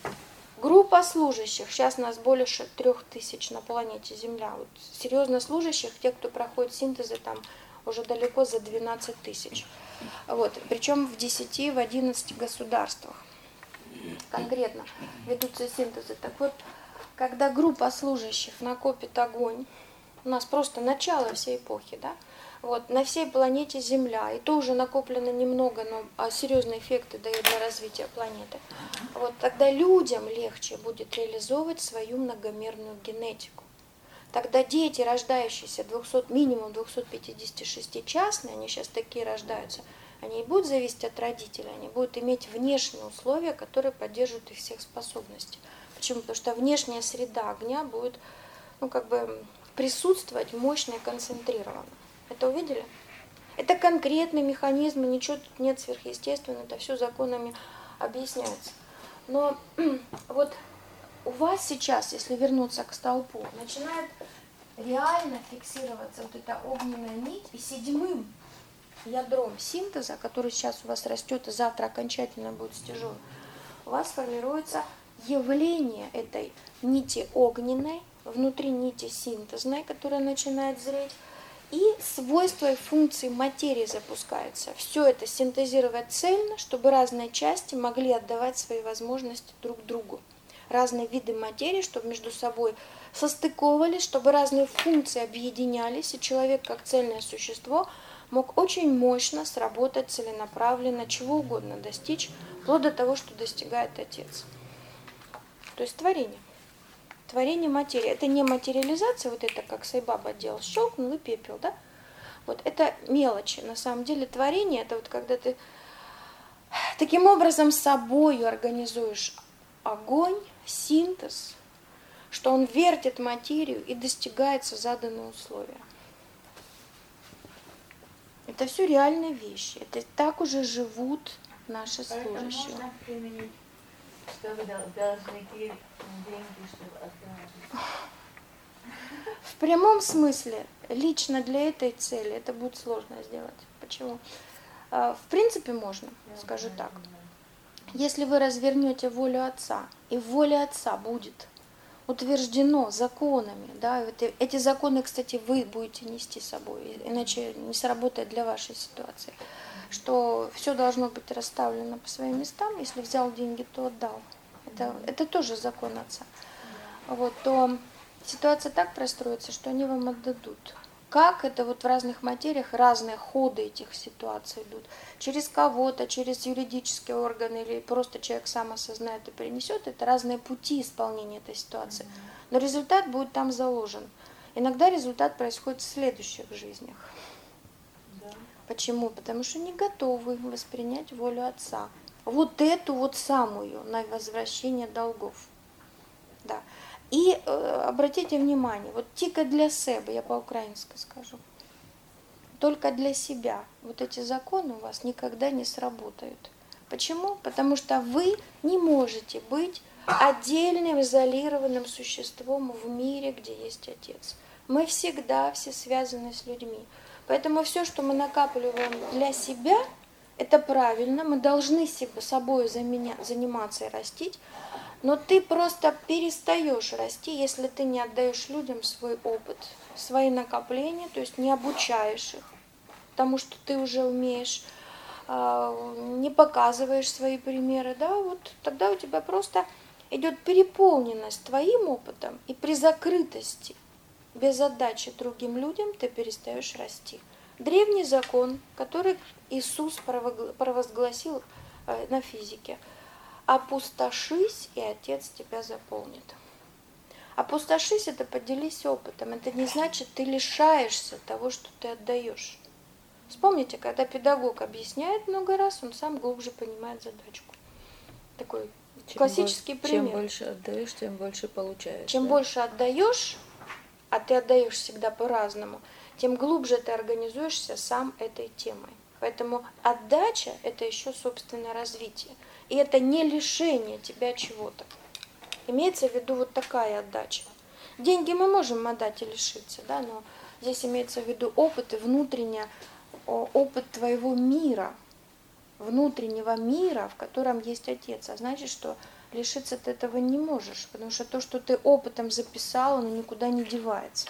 группа служащих, сейчас нас более трех тысяч на планете Земля, вот, серьезно служащих, те, кто проходит синтезы, там уже далеко за двенадцать тысяч. Вот, причем в десяти, в одиннадцати государствах конкретно ведутся синтезы. Так вот, когда группа служащих накопит огонь, у нас просто начало всей эпохи, да, вот, на всей планете Земля, и то уже накоплено немного, но а серьезные эффекты дает для развития планеты, вот, тогда людям легче будет реализовывать свою многомерную генетику. Тогда дети, рождающиеся двухсот, минимум двухсот пятидесяти шестичастные, они сейчас такие рождаются, они не будут зависеть от родителей, они будут иметь внешние условия, которые поддерживают их всех способности. Почему? Потому что внешняя среда огня будет, ну, как бы присутствовать мощно и концентрированно. Это увидели? Это конкретный механизм, ничего тут нет сверхъестественного, это все законами объясняется. Но вот у вас сейчас, если вернуться к столпу, начинает реально фиксироваться вот эта огненная нить, и седьмым ядром синтеза, который сейчас у вас растет и завтра окончательно будет стяжен, у вас формируется явление этой нити огненной, внутри нити синтезной, которая начинает зреть, и свойства и функции материи запускаются. Все это синтезировать цельно, чтобы разные части могли отдавать свои возможности друг другу. Разные виды материи, чтобы между собой состыковывались, чтобы разные функции объединялись, и человек как цельное существо мог очень мощно сработать целенаправленно, чего угодно достичь, вплоть до того, что достигает Отец. то есть творение. Творение материи. Это не материализация, вот это как Сайбаба делал, щелкнул и пепел, да? Вот это мелочи. На самом деле творение, это вот когда ты таким образом с собою организуешь огонь, синтез, что он вертит материю и достигается заданные условия. Это все реальные вещи. Это так уже живут наши Поэтому служащие. можно применить, что вы дол- должны деньги, чтобы отдавать. В прямом смысле, лично для этой цели это будет сложно сделать. Почему? А, В принципе, можно, скажу так. Если вы развернете волю Отца, и в воле Отца будет утверждено законами, да, это- эти законы, кстати, вы будете нести с собой, иначе не сработает для вашей ситуации, что все должно быть расставлено по своим местам, если взял деньги, то отдал. Это, это тоже закон Отца. Вот, то ситуация так простроится, что они вам отдадут. Как это вот в разных материях, разные ходы этих ситуаций идут. Через кого-то, через юридические органы или просто человек сам осознает и принесет. Это разные пути исполнения этой ситуации. Но результат будет там заложен. Иногда результат происходит в следующих жизнях. Да. Почему? Потому что не готовы воспринять волю Отца. Вот эту вот самую на возвращение долгов. Да. И э, обратите внимание, вот тільки для себе, я по-украински скажу, только для себя вот эти законы у вас никогда не сработают. Почему? Потому что вы не можете быть отдельным, изолированным существом в мире, где есть Отец. Мы всегда все связаны с людьми. Поэтому все, что мы накапливаем для себя, это правильно, мы должны себе, собой заменя- заниматься и растить, но ты просто перестаешь расти, если ты не отдаешь людям свой опыт, свои накопления, то есть не обучаешь их, потому что ты уже умеешь, не показываешь свои примеры, да, вот тогда у тебя просто идет переполненность твоим опытом, и при закрытости, без отдачи другим людям ты перестаешь расти. Древний закон, который Иисус провозгласил на физике. Опустошись, и Отец тебя заполнит. Опустошись – это поделись опытом. Это не значит, ты лишаешься того, что ты отдаешь. Вспомните, когда педагог объясняет много раз, он сам глубже понимает задачку. Такой Чем классический боль- пример. Чем больше отдаешь, тем больше получаешь. Чем да? больше отдаешь, а ты отдаешь всегда по-разному, тем глубже ты организуешься сам этой темой. Поэтому отдача – это еще собственное развитие. И это не лишение тебя чего-то. Имеется в виду вот такая отдача. Деньги мы можем отдать и лишиться, да, но здесь имеется в виду опыт и внутренний опыт твоего мира, внутреннего мира, в котором есть Отец. А значит, что лишиться ты этого не можешь, потому что то, что ты опытом записал, оно никуда не девается.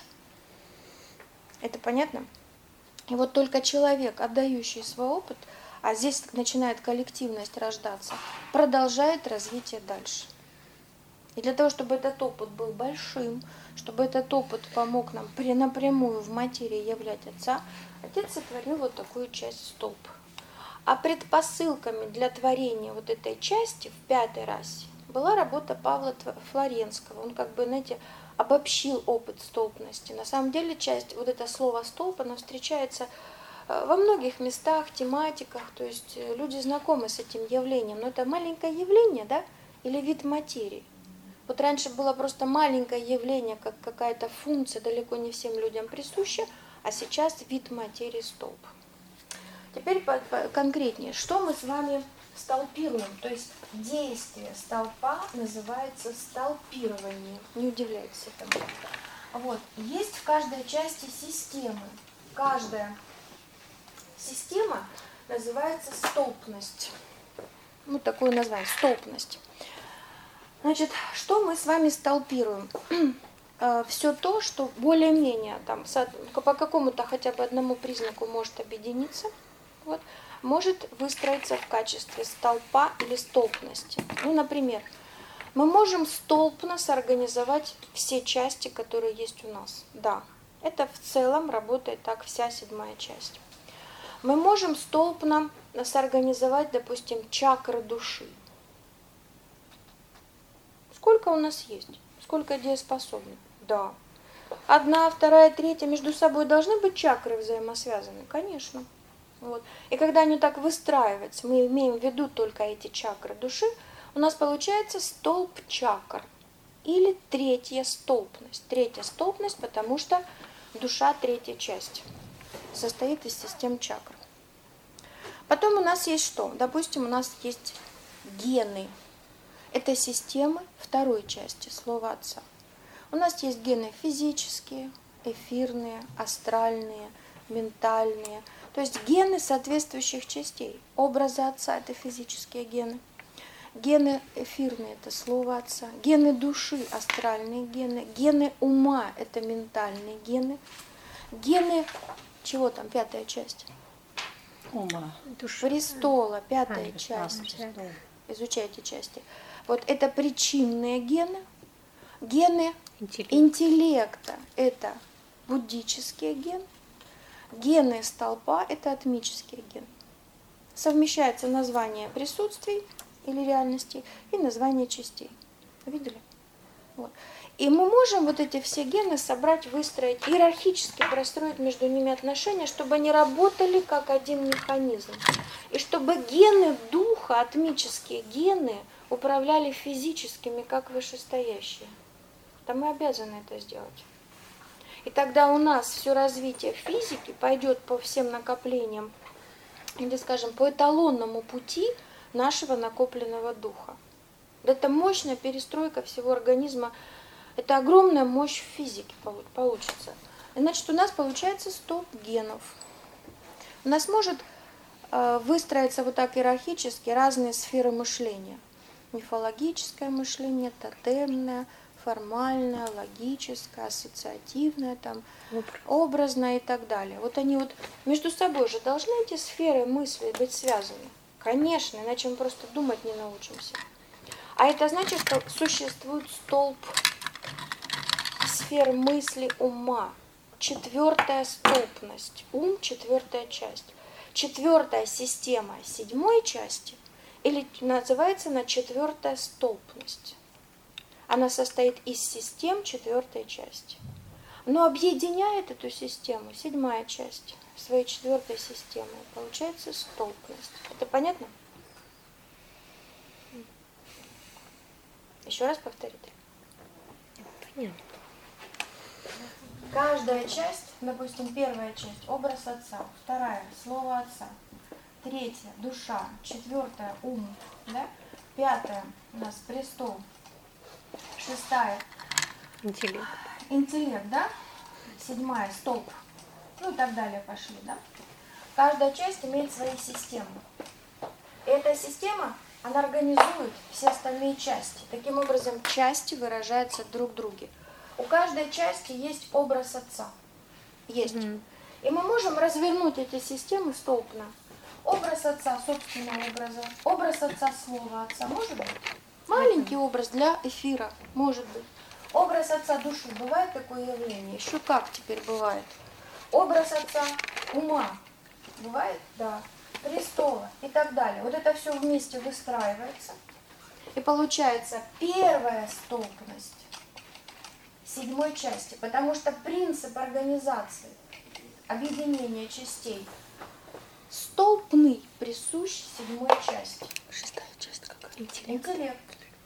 Это понятно? И вот только человек, отдающий свой опыт, а здесь начинает коллективность рождаться, продолжает развитие дальше. И для того, чтобы этот опыт был большим, чтобы этот опыт помог нам при, напрямую в материи являть Отца, Отец сотворил вот такую часть столб. А предпосылками для творения вот этой части в пятой расе была работа Павла Флоренского. Он как бы, знаете, обобщил опыт столпности. На самом деле часть, вот это слово столб, оно встречается во многих местах, тематиках, то есть люди знакомы с этим явлением, но это маленькое явление, да, или вид материи. Вот раньше было просто маленькое явление, как какая-то функция, далеко не всем людям присуща, а сейчас вид материи столб. Теперь конкретнее, что мы с вами столпируем, то есть действие столпа называется столпирование, не удивляйтесь этому. Вот, есть в каждой части системы, каждая система называется столпность. Ну, такое название, столпность. Значит, что мы с вами столпируем? Все то, что более-менее там, по какому-то хотя бы одному признаку может объединиться, вот, может выстроиться в качестве столпа или столпности. Ну, например, мы можем столпно сорганизовать все части, которые есть у нас. Да, это в целом работает так вся седьмая часть. Мы можем столпно сорганизовать, допустим, чакры души. сколько у нас есть? Сколько дееспособных? Да. Одна, вторая, третья между собой должны быть чакры взаимосвязаны? Конечно. Вот. И когда они так выстраиваются, мы имеем в виду только эти чакры души, у нас получается столб чакр или третья столпность. Третья столпность, потому что душа третья часть состоит из систем чакр. Потом у нас есть что? Допустим, у нас есть гены. Это системы второй части слова Отца. У нас есть гены физические, эфирные, астральные, ментальные. То есть гены соответствующих частей. Образы Отца – это физические гены. Гены эфирные – это слово Отца. Гены души – астральные гены. Гены ума – это ментальные гены. Гены, чего там, пятая часть? Ума. Душа. Престола, пятая А, часть. да. Изучайте части. Вот это причинные гены. Гены Интеллект. интеллекта – это буддические гены. Гены столпа – это атмические гены. Совмещается название присутствий или реальностей и название частей. Видели? Вот. И мы можем вот эти все гены собрать, выстроить, иерархически простроить между ними отношения, чтобы они работали как один механизм. И чтобы гены духа, атмические гены, управляли физическими, как вышестоящие. Да мы обязаны это сделать. И тогда у нас все развитие физики пойдет по всем накоплениям, или, скажем, по эталонному пути нашего накопленного духа. Это мощная перестройка всего организма. Это огромная мощь физики получится. Значит, у нас получается столб генов. У нас может э, выстроиться вот так иерархически разные сферы мышления. Мифологическое мышление, тотемное, формальное, логическое, ассоциативное, там, образное и так далее. Вот они вот между собой же должны эти сферы мысли быть связаны. Конечно, иначе мы просто думать не научимся. А это значит, что существует столб сфер мысли ума. Четвертая столпность. Ум – четвертая часть. Четвертая система седьмой части, или называется она четвертая столпность. Она состоит из систем четвертой части. Но объединяет эту систему седьмая часть своей четвертой системой. Получается столпность. Это понятно? Еще раз повторите. Понятно. Каждая часть, допустим, первая часть – образ Отца, вторая – слово Отца, третья – душа, четвертая – ум, да? Пятая у нас престол, шестая Интеллект. – интеллект, да? Седьмая – столб, ну и так далее пошли, да? Каждая часть имеет свои системы. И эта система, она организует все остальные части. Таким образом, части выражаются друг в друге. У каждой части есть образ Отца. Есть. Mm-hmm. И мы можем развернуть эти системы столпно. Образ Отца собственного образа, образ Отца слова Отца, может быть? Маленький mm-hmm. образ для эфира, может быть. Образ Отца души, бывает такое явление? Еще как теперь бывает. Образ Отца ума, бывает? Да. Престола и так далее. Вот это все вместе выстраивается. И получается первая столпность седьмой части, потому что принцип организации, объединения частей столпный присущ седьмой части. Шестая часть какая? Интеллект. Интеллект.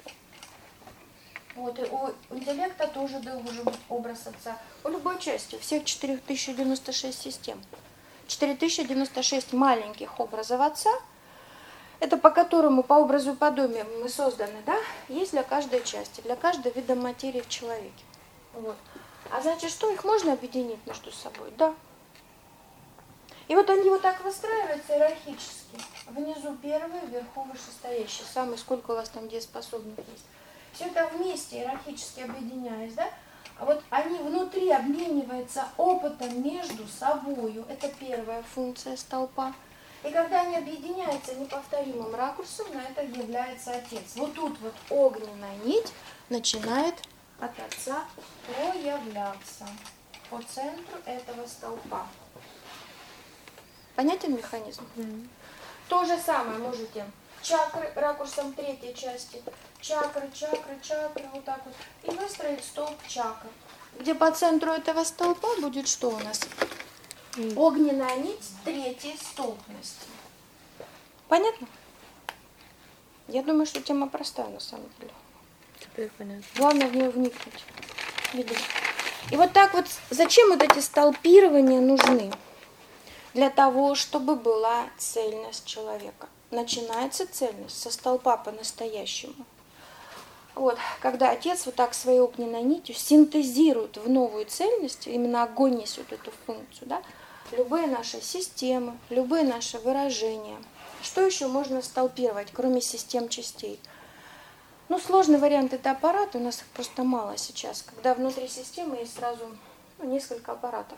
Вот, и у интеллекта тоже должен быть образ Отца. У любой части, у всех четыре тысячи девяносто шесть систем. четыре тысячи девяносто шесть маленьких образов Отца, это по которому, по образу и подобию мы созданы, да, есть для каждой части, для каждого вида материи в человеке. Вот. А значит, что их можно объединить между собой? Да. И вот они вот так выстраиваются иерархически. Внизу первый, вверху вышестоящий. Самый, сколько у вас там дееспособных есть. Все это вместе иерархически объединяясь, да? А вот они внутри обмениваются опытом между собою. Это первая функция столпа. И когда они объединяются неповторимым ракурсом, на это является Отец. Вот тут вот огненная нить начинает от Отца проявляться по центру этого столпа. Понятен механизм? Mm-hmm. То же самое можете чакры ракурсом третьей части. Чакры, чакры, чакры, вот так вот. И выстроить столб чакр. Где по центру этого столпа будет что у нас? Огненная нить третьей столбности. Понятно? Я думаю, что тема простая на самом деле. Теперь понятно. Главное в нее вникнуть. Видите? И вот так вот, зачем вот эти столпирования нужны? Для того, чтобы была цельность человека. Начинается цельность со столпа по-настоящему. Вот, когда отец вот так своей огненной нитью синтезирует в новую цельность, именно огонь несет эту функцию, да, любые наши системы, любые наши выражения. Что еще можно столпировать, кроме систем частей? Ну, сложный вариант – это аппарат, у нас их просто мало сейчас, когда внутри системы есть сразу ну, несколько аппаратов.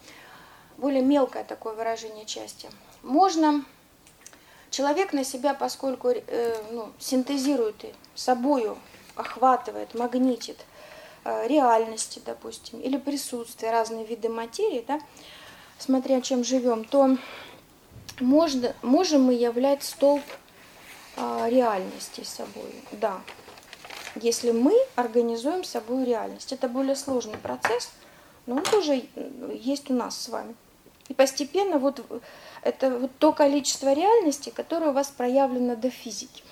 Более мелкое такое выражение части. Можно, человек на себя, поскольку э, ну, синтезирует собою, охватывает, магнитит э, реальности, допустим, или присутствие, разные виды материи, да, смотря чем живем, то можно, можем мы являть столб э, реальности собой, да. Если мы организуем собой реальность. Это более сложный процесс, но он тоже есть у нас с вами. И постепенно вот это вот то количество реальности, которое у вас проявлено до физики.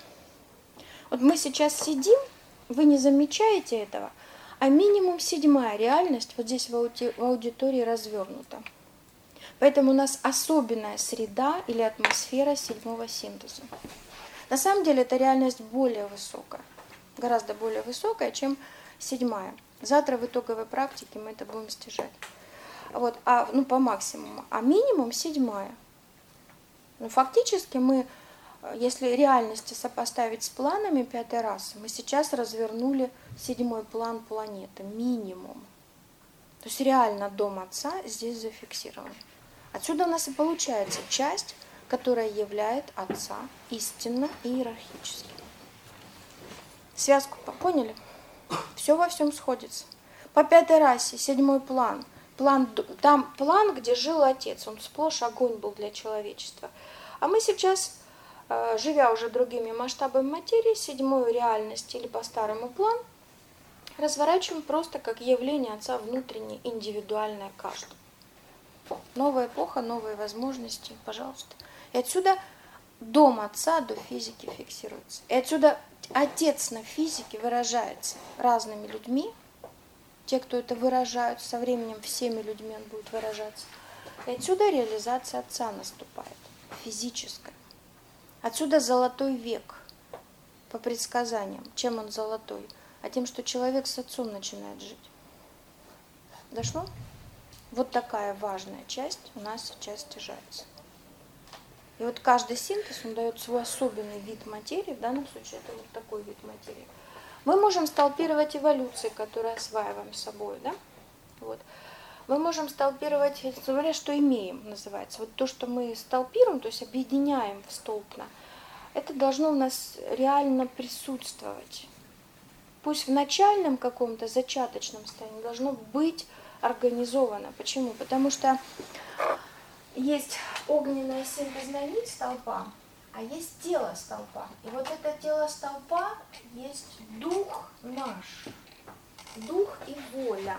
Вот мы сейчас сидим, вы не замечаете этого, а минимум седьмая реальность вот здесь в аудитории развернута. Поэтому у нас особенная среда или атмосфера седьмого синтеза. На самом деле эта реальность более высокая, гораздо более высокая, чем седьмая. Завтра в итоговой практике мы это будем стяжать. Вот, а, ну, по максимуму. А минимум седьмая. Ну, фактически мы, если реальности сопоставить с планами пятой расы, мы сейчас развернули седьмой план планеты. Минимум. То есть реально дом Отца здесь зафиксирован. Отсюда у нас и получается часть, которая являет Отца истинно и иерархически. Связку поняли? Все во всем сходится. По пятой расе седьмой план. План, там план, где жил Отец, он сплошь огонь был для человечества. А мы сейчас, живя уже другими масштабами материи, седьмую реальность или по-старому план, разворачиваем просто как явление Отца внутреннее, индивидуальное каждому. Новая эпоха, новые возможности, пожалуйста. И отсюда дом Отца до физики фиксируется. И отсюда Отец на физике выражается разными людьми. Те, кто это выражают, со временем всеми людьми он будет выражаться. И отсюда реализация Отца наступает, физическая. Отсюда золотой век, по предсказаниям. Чем он золотой? А тем, что человек с Отцом начинает жить. Дошло? Вот такая важная часть у нас сейчас стяжается. И вот каждый синтез, он дает свой особенный вид материи, в данном случае это вот такой вид материи. Мы можем столпировать эволюции, которые осваиваем с собой, да? Вот. Мы можем столпировать, говоря, что имеем, называется. Вот то, что мы столпируем, то есть объединяем в столпно, это должно у нас реально присутствовать. Пусть в начальном каком-то зачаточном состоянии должно быть организовано. Почему? Потому что есть огненная синтезная нить столпа, а есть тело столпа. И вот это тело столпа есть дух наш, дух и воля.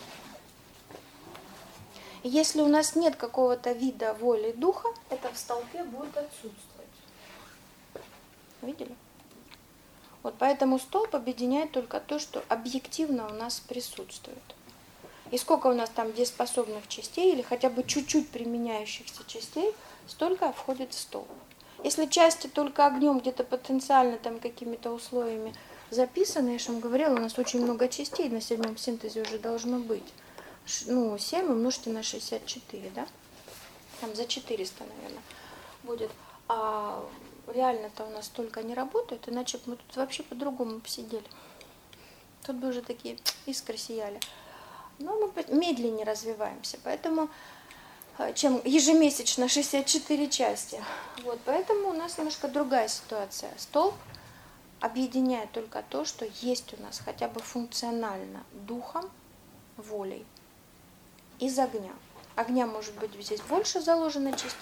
И если у нас нет какого-то вида воли и духа, это в столпе будет отсутствовать. Видели? Вот поэтому столб объединяет только то, что объективно у нас присутствует. И сколько у нас там дееспособных частей, или хотя бы чуть-чуть применяющихся частей, столько входит в столб. Если части только огнем где-то потенциально там какими-то условиями записаны, я же вам говорила, у нас очень много частей на седьмом синтезе уже должно быть. Ну, семь умножьте на шестьдесят четыре, да? Там за четыреста, наверное, будет. А реально-то у нас столько не работает, иначе бы мы тут вообще по-другому посидели. Тут бы уже такие искры сияли. Но мы медленнее развиваемся, поэтому чем ежемесячно шестьдесят четыре части. Вот, поэтому у нас немножко другая ситуация. Столб объединяет только то, что есть у нас хотя бы функционально духом, волей из огня. Огня может быть здесь больше заложено частей,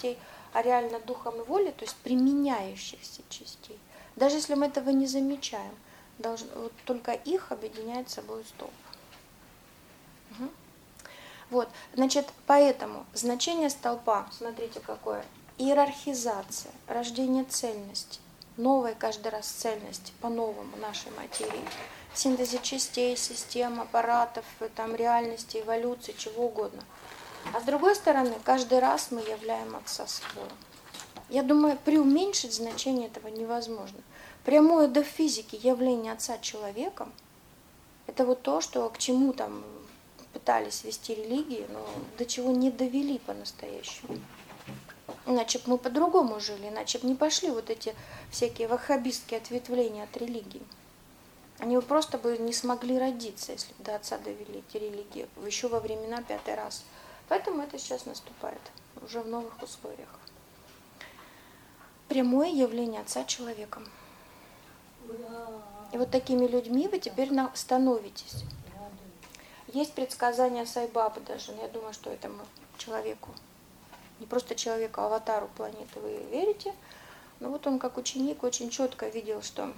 а реально духом и волей, то есть применяющихся частей. Даже если мы этого не замечаем, должен, вот только их объединяет с собой столб. Угу. Вот, значит, поэтому значение столпа, смотрите какое, иерархизация, рождение цельности, новой каждый раз цельности по-новому нашей материи, в синтезе частей, систем, аппаратов, там, реальности, эволюции, чего угодно. А с другой стороны, каждый раз мы являем Отца собой. Я думаю, преуменьшить значение этого невозможно. Прямое до физики явление Отца человеком, это вот то, что к чему там пытались вести религии, но до чего не довели по-настоящему. Иначе бы мы по-другому жили, иначе бы не пошли вот эти всякие ваххабистские ответвления от религии. Они бы просто бы не смогли родиться, если бы до Отца довели эти религии, еще во времена пятой расы. Поэтому это сейчас наступает, уже в новых условиях. Прямое явление Отца человеком. И вот такими людьми вы теперь становитесь. Есть предсказания Сайбабы даже, но я думаю, что этому человеку, не просто человеку, а аватару планеты вы верите. Но вот он как ученик очень четко видел, что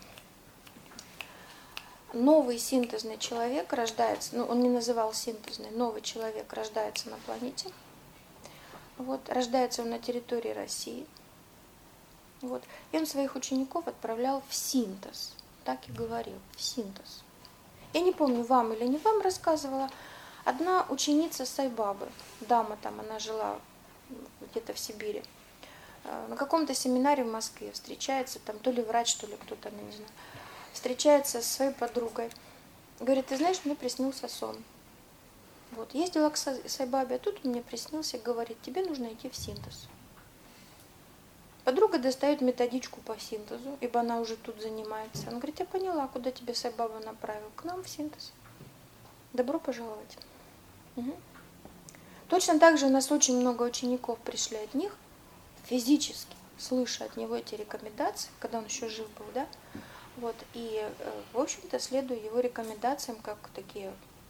новый синтезный человек рождается, ну он не называл синтезный, новый человек рождается на планете. Вот, рождается он на территории России. Вот, и он своих учеников отправлял в синтез. Так и говорил, в синтез. Я не помню, вам или не вам рассказывала, одна ученица Сайбабы, дама там, она жила где-то в Сибири, на каком-то семинаре в Москве встречается, там то ли врач, то ли кто-то, я не знаю, встречается со своей подругой. Говорит, ты знаешь, мне приснился сон. Вот, ездила к Сайбабе, а тут он мне приснился, говорит, тебе нужно идти в синтез. Подруга достает методичку по синтезу, ибо она уже тут занимается. Она говорит, я поняла, куда тебе Сайбаба направил. К нам в синтез. Добро пожаловать. Угу. Точно так же у нас очень много учеников пришли от них, физически, слыша от него эти рекомендации, когда он еще жив был, да? Вот, и, в общем-то, следуя его рекомендациям, как такие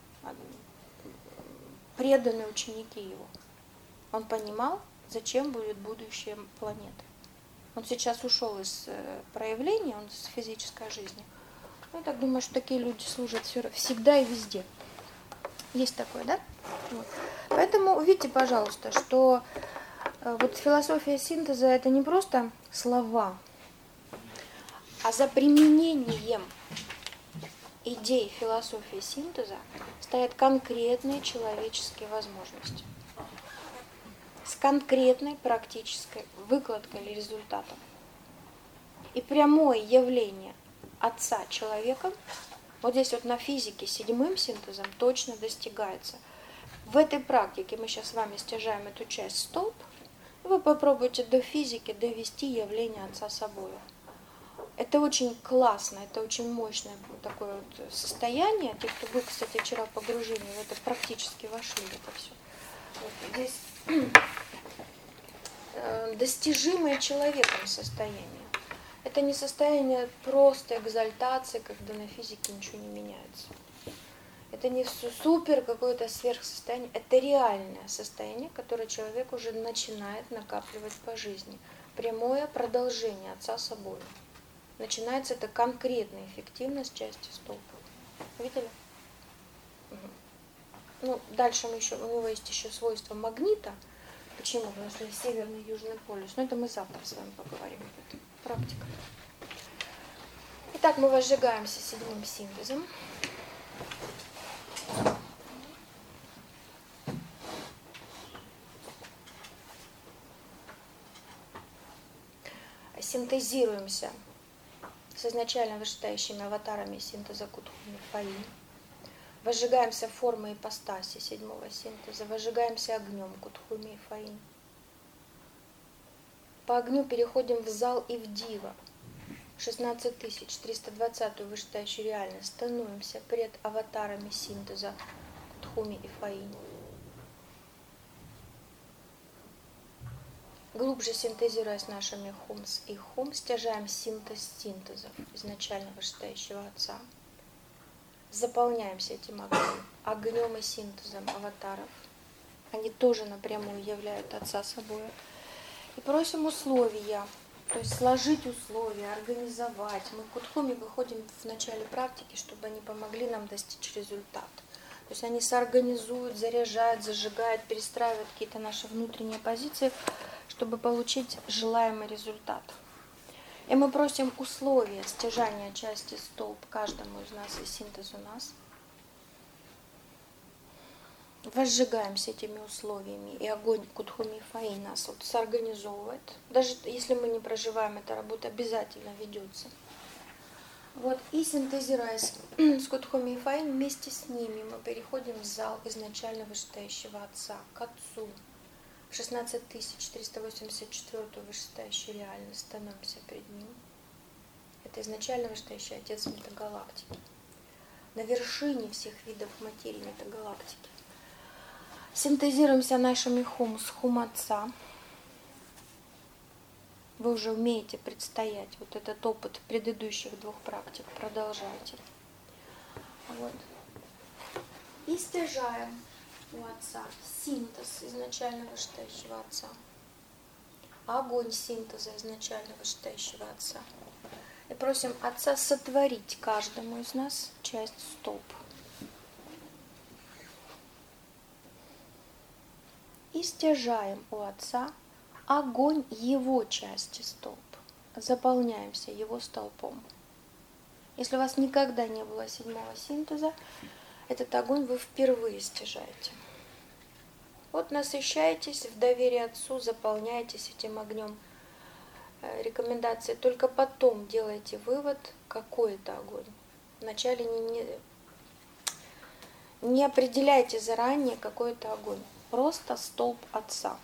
преданные ученики его. Он понимал, зачем будет будущее планеты. Он сейчас ушел из проявления, он из физической жизни. Я так думаю, что такие люди служат всегда и везде. Есть такое, да? Вот. Поэтому увидите, пожалуйста, что вот философия синтеза это не просто слова, а за применением идей философии синтеза стоят конкретные человеческие возможности. С конкретной практической выкладкой или результатом. И прямое явление Отца человеком, вот здесь вот на физике седьмым синтезом точно достигается. В этой практике мы сейчас с вами стяжаем эту часть столб, и вы попробуйте до физики довести явление Отца собой. Это очень классно, это очень мощное такое вот состояние. Те, кто вы, кстати, вчера погружены в это, практически вошли в это все. Вот здесь достижимое человеком состояние. Это не состояние просто экзальтации, когда на физике ничего не меняется. Это не супер какое-то сверхсостояние, это реальное состояние, которое человек уже начинает накапливать по жизни. Прямое продолжение Отца собой. Начинается это конкретная эффективность части столпа. Видели? Угу. Ну, дальше мы еще, у него есть еще свойство магнита. Почему? Потому что есть северный и южный полюс. Но это мы завтра с вами поговорим об этом. Практика. Итак, мы возжигаемся седьмым синтезом. Синтезируемся с изначально вышестоящими аватарами синтеза Кутхуми Фаи. Возжигаемся формой ипостаси седьмого синтеза. Возжигаемся огнем Кутхуми и Фаин. По огню переходим в зал и в дива. шестнадцать тысяч триста двадцатую вышестоящую реальность. Становимся пред аватарами синтеза Кутхуми и Фаин. Глубже синтезируясь нашими хумс и хум, стяжаем синтез синтезов изначально вышестоящего Отца. Заполняемся этим огнем, огнем и синтезом аватаров. Они тоже напрямую являют Отца собой. И просим условия, то есть сложить условия, организовать. Мы к Кудхуми выходим в начале практики, чтобы они помогли нам достичь результата. То есть они соорганизуют, заряжают, зажигают, перестраивают какие-то наши внутренние позиции, чтобы получить желаемый результат. И мы просим условия стяжания части столб каждому из нас и синтезу нас. Возжигаемся этими условиями, и огонь Кудхуми Фаи нас вот соорганизовывает. Даже если мы не проживаем, эта работа обязательно ведется. Вот, и синтезируясь с Кудхуми Фаи, вместе с ними мы переходим в зал изначально вышестоящего Отца, к Отцу. В шестнадцать тысяч триста восемьдесят четвёртую вышестоящую реальность становимся перед Ним. Это изначально вышестоящий Отец метагалактики. На вершине всех видов материи метагалактики. Синтезируемся нашими хум с хум Отца. Вы уже умеете предстоять. Вот этот опыт предыдущих двух практик. Продолжайте. Вот. И стяжаем у Отца синтез изначально вышестоящего Отца. Огонь синтеза изначально вышестоящего Отца. И просим Отца сотворить каждому из нас часть столб. И стяжаем у Отца огонь Его части столб. Заполняемся Его столпом. Если у вас никогда не было седьмого синтеза, этот огонь вы впервые стяжаете. Вот насыщаетесь в доверии Отцу, заполняетесь этим огнем. Рекомендация: только потом делайте вывод, какой это огонь. Вначале не, не, не определяйте заранее, какой это огонь. Просто столб Отца.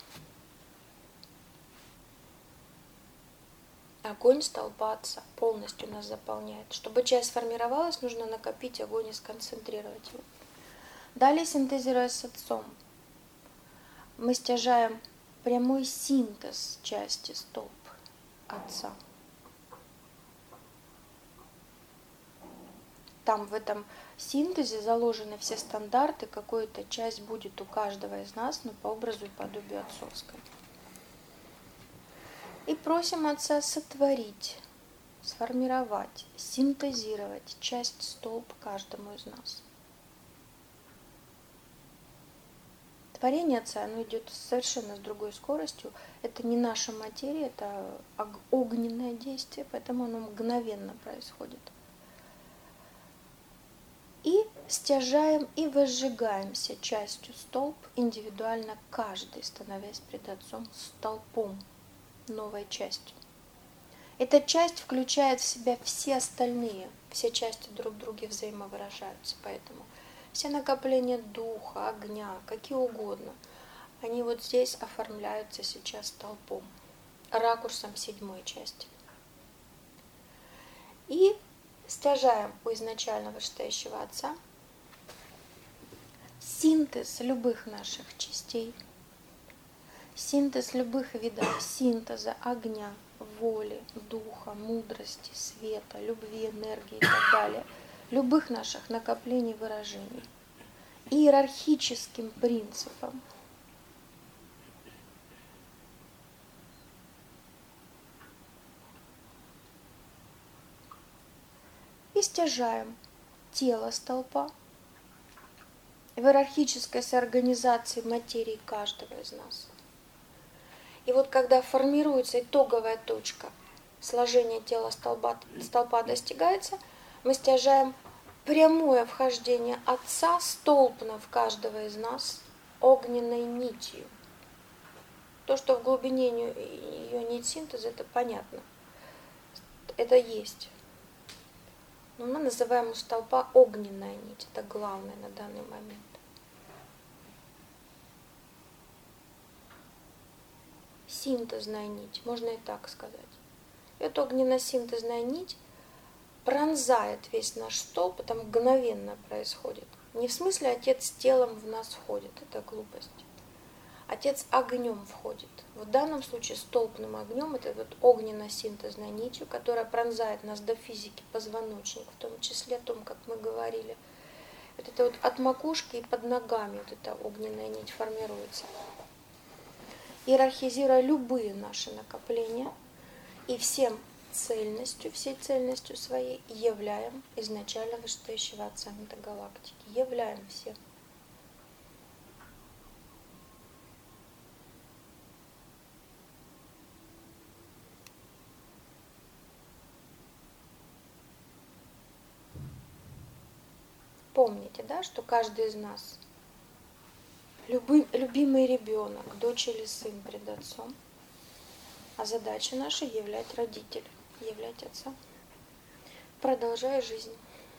Огонь столпа Отца полностью нас заполняет. Чтобы часть сформировалась, нужно накопить огонь и сконцентрировать его. Далее, синтезируясь с Отцом, мы стяжаем прямой синтез части столб Отца. Там в этом синтезе заложены все стандарты, какая-то часть будет у каждого из нас, но по образу и подобию отцовской. И просим Отца сотворить, сформировать, синтезировать часть столб каждому из нас. Творение Отца, оно идет совершенно с другой скоростью. Это не наша материя, это огненное действие, поэтому оно мгновенно происходит. И стяжаем и возжигаемся частью столб индивидуально каждый, становясь пред Отцом столпом, новой частью. Эта часть включает в себя все остальные, все части друг в друге взаимовыражаются, поэтому все накопления духа, огня, какие угодно, они вот здесь оформляются сейчас столпом, ракурсом седьмой части. И стяжаем у изначально вышестоящего Отца синтез любых наших частей, синтез любых видов синтеза огня, воли, духа, мудрости, света, любви, энергии и так далее, любых наших накоплений, выражений, иерархическим принципом. И стяжаем тело столпа в иерархической соорганизации материи каждого из нас. И вот когда формируется итоговая точка сложения тела столба, столпа достигается, мы стяжаем прямое вхождение Отца столпно в каждого из нас огненной нитью. То, что в глубине ее нить синтеза, это понятно. Это есть. Но мы называем у столпа огненная нить. Это главное на данный момент. Синтезная нить, можно и так сказать. Эта огненно-синтезная нить пронзает весь наш столб, это мгновенно происходит. Не в смысле Отец телом в нас входит, это глупость. Отец огнем входит. В данном случае столпным огнем, это вот огненно-синтезной нитью, которая пронзает нас до физики позвоночника, в том числе о том, как мы говорили. Вот это вот от макушки и под ногами вот эта огненная нить формируется. иерархизируя любые наши накопления и всем цельностью, всей цельностью своей являем изначально вышестоящего Отца Метагалактики. Являем всем. Помните, да, что каждый из нас любый, любимый ребенок, дочь или сын пред Отцом, а задача наша являть родителя, являть Отца, продолжая жизнь.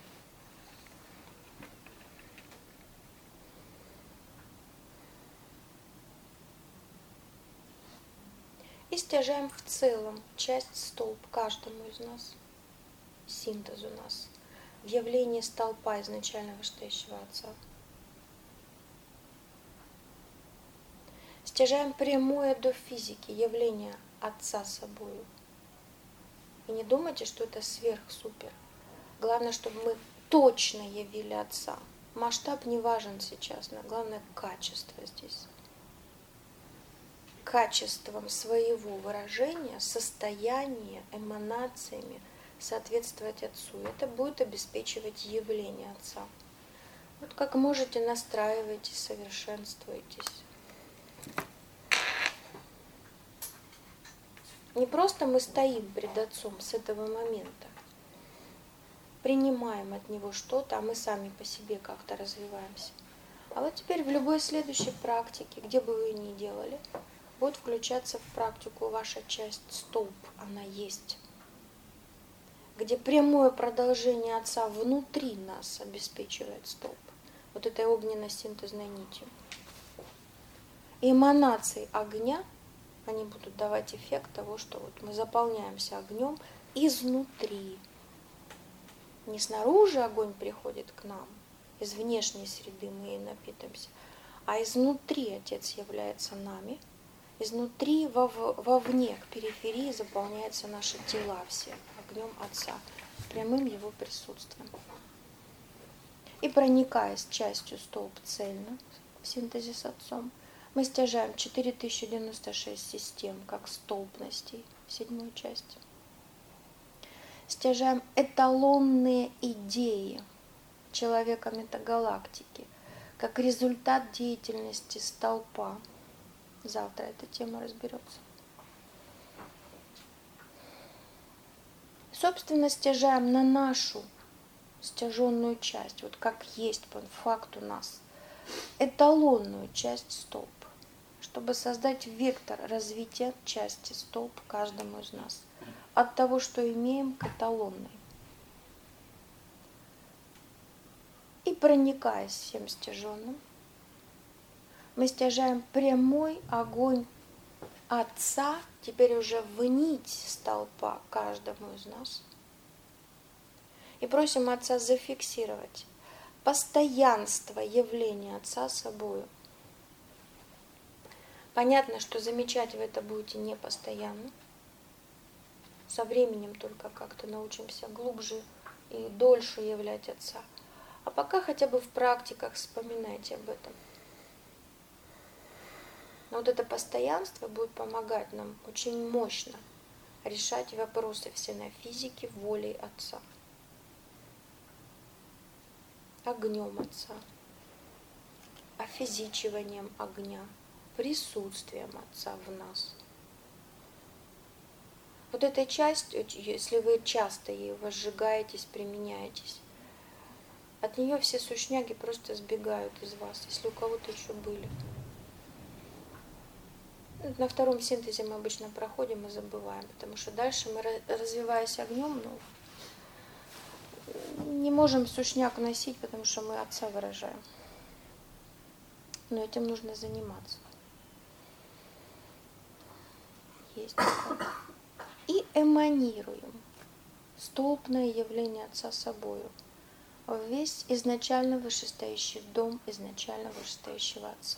И стяжаем в целом часть столб каждому из нас, синтез у нас, в явлении столпа изначально вышестоящего Отца. Стяжаем прямое до физики явление Отца собою. И не думайте, что это сверх-супер. Главное, чтобы мы точно явили Отца. Масштаб не важен сейчас, но главное качество здесь. Качеством своего выражения, состояния, эманациями соответствовать Отцу. Это будет обеспечивать явление Отца. Вот как можете, настраивайтесь, совершенствуйтесь. Не просто мы стоим пред Отцом с этого момента, принимаем от Него что-то, а мы сами по себе как-то развиваемся. А вот теперь в любой следующей практике, где бы вы ни делали, будет включаться в практику ваша часть столб, она есть. Где прямое продолжение Отца внутри нас обеспечивает столб. Вот этой огненно-синтезной нитью. И эманации огня, они будут давать эффект того, что вот мы заполняемся огнем изнутри. Не снаружи огонь приходит к нам, из внешней среды мы ей напитаемся, а изнутри Отец является нами, изнутри вов, вовне, к периферии заполняются наши тела все огнем Отца, прямым Его присутствием. И проникаясь частью столб цельно в синтезе с Отцом, мы стяжаем четыре тысячи девяносто шесть систем, как столбностей, в седьмую часть. Стяжаем эталонные идеи человека метагалактики, как результат деятельности столпа. Завтра эта тема разберется. Собственно, стяжаем на нашу стяженную часть, вот как есть факт у нас, эталонную часть столб, чтобы создать вектор развития части столб каждому из нас. От того, что имеем, к эталонной. И проникаясь всем стяженным, мы стяжаем прямой огонь Отца, теперь уже в нить столпа каждому из нас. И просим Отца зафиксировать постоянство явления Отца собою. Понятно, что замечать вы это будете не постоянно. Со временем только как-то научимся глубже и дольше являть Отца. А пока хотя бы в практиках вспоминайте об этом. Но вот это постоянство будет помогать нам очень мощно решать вопросы вселенной физики волей Отца. Огнем Отца, офизичиванием огня, присутствием Отца в нас. Вот этой частью, если вы часто ей возжигаетесь, применяетесь, от нее все сушняги просто сбегают из вас, если у кого-то еще были. На втором синтезе мы обычно проходим и забываем, потому что дальше мы, развиваясь огнем, ну, не можем сушняк носить, потому что мы Отца выражаем. Но этим нужно заниматься. Есть такое. И эманируем столбное явление Отца собою в весь изначально вышестоящий дом изначально вышестоящего Отца.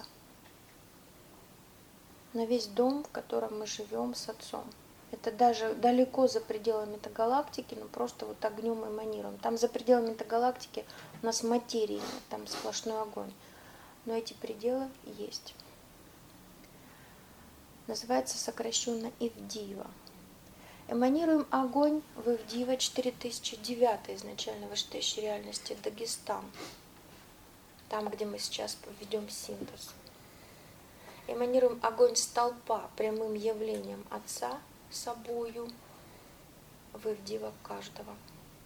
На весь дом, в котором мы живем с Отцом. Это даже далеко за пределами метагалактики, но просто вот огнем эманируем. Там за пределами метагалактики у нас материи нет, там сплошной огонь. Но эти пределы есть. Называется сокращенно Ивдива. Эманируем огонь в Ивдива четыре тысячи девять изначально высшей реальности Дагестан. Там, где мы сейчас ведем синтез. Эманируем огонь столпа прямым явлением Отца собою в Ивдива каждого.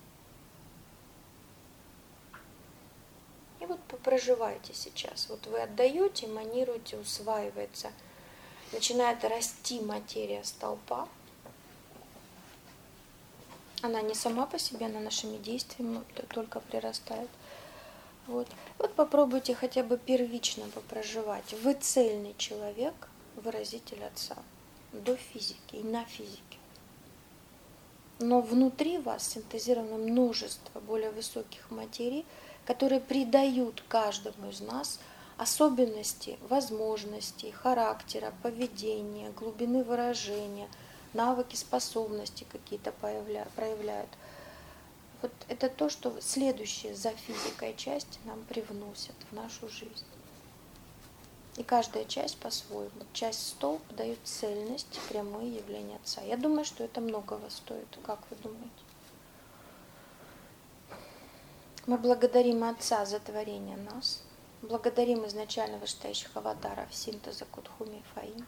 И вот проживайте сейчас. Вот вы отдаете, эманируете, усваивается. Начинает расти материя столпа. Она не сама по себе, она нашими действиями только прирастает. Вот. Вот попробуйте хотя бы первично попроживать. Вы цельный человек, выразитель Отца. До физики и на физике. Но внутри вас синтезировано множество более высоких материй, которые придают каждому из нас особенности, возможностей, характера, поведения, глубины выражения, навыки, способности какие-то проявляют. Вот это то, что следующее за физикой часть нам привносит в нашу жизнь. И каждая часть по-своему. Часть столб дает цельность, прямые явления Отца. Я думаю, что это многого стоит. Как вы думаете? Мы благодарим Отца за творение нас. Благодарим изначально вышестоящих аватаров синтеза Кутхуми и Фаим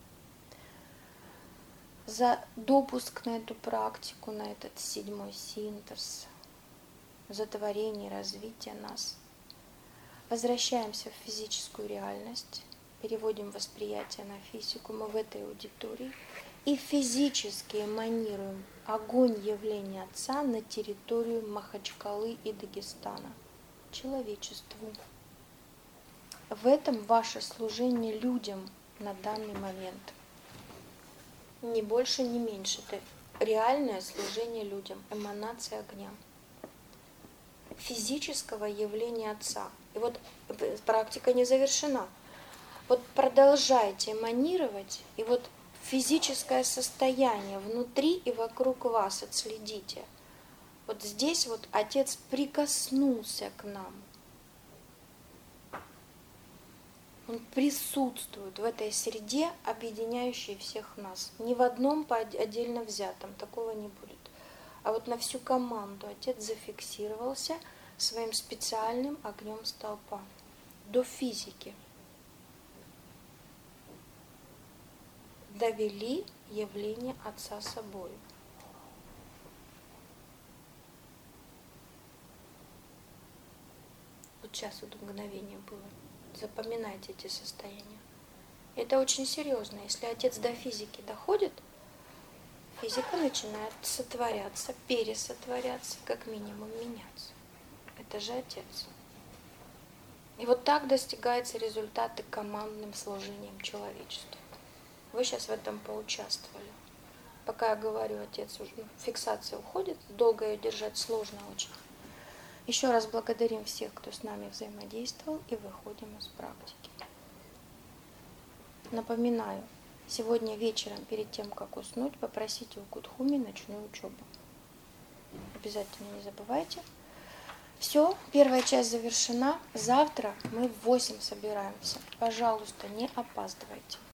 за допуск на эту практику, на этот седьмой синтез, за творение и развитие нас. Возвращаемся в физическую реальность, переводим восприятие на физику, мы в этой аудитории, и физически эманируем огонь явления Отца на территорию Махачкалы и Дагестана, человечеству. В этом ваше служение людям на данный момент. Ни больше, ни меньше. Это реальное служение людям, эманация огня. Физического явления Отца. И вот практика не завершена. Вот продолжайте эманировать, и вот физическое состояние внутри и вокруг вас отследите. Вот здесь вот Отец прикоснулся к нам. Он присутствует в этой среде, объединяющей всех нас. Ни в одном по отдельно взятом такого не будет. А вот на всю команду Отец зафиксировался своим специальным огнем столпа. До физики. Довели явление Отца собой. Вот сейчас вот мгновение было. Запоминайте эти состояния. Это очень серьезно. Если Отец до физики доходит, физика начинает сотворяться, пересотворяться, как минимум меняться. Это же Отец. И вот так достигаются результаты командным служением человечеству. Вы сейчас в этом поучаствовали. Пока я говорю, Отец уже, ну, фиксация уходит, долго ее держать сложно очень. Еще раз благодарим всех, кто с нами взаимодействовал, и выходим из практики. Напоминаю, сегодня вечером, перед тем, как уснуть, попросите у Кутхуми ночную учебу. Обязательно не забывайте. Все, первая часть завершена. Завтра мы в восемь собираемся. Пожалуйста, не опаздывайте.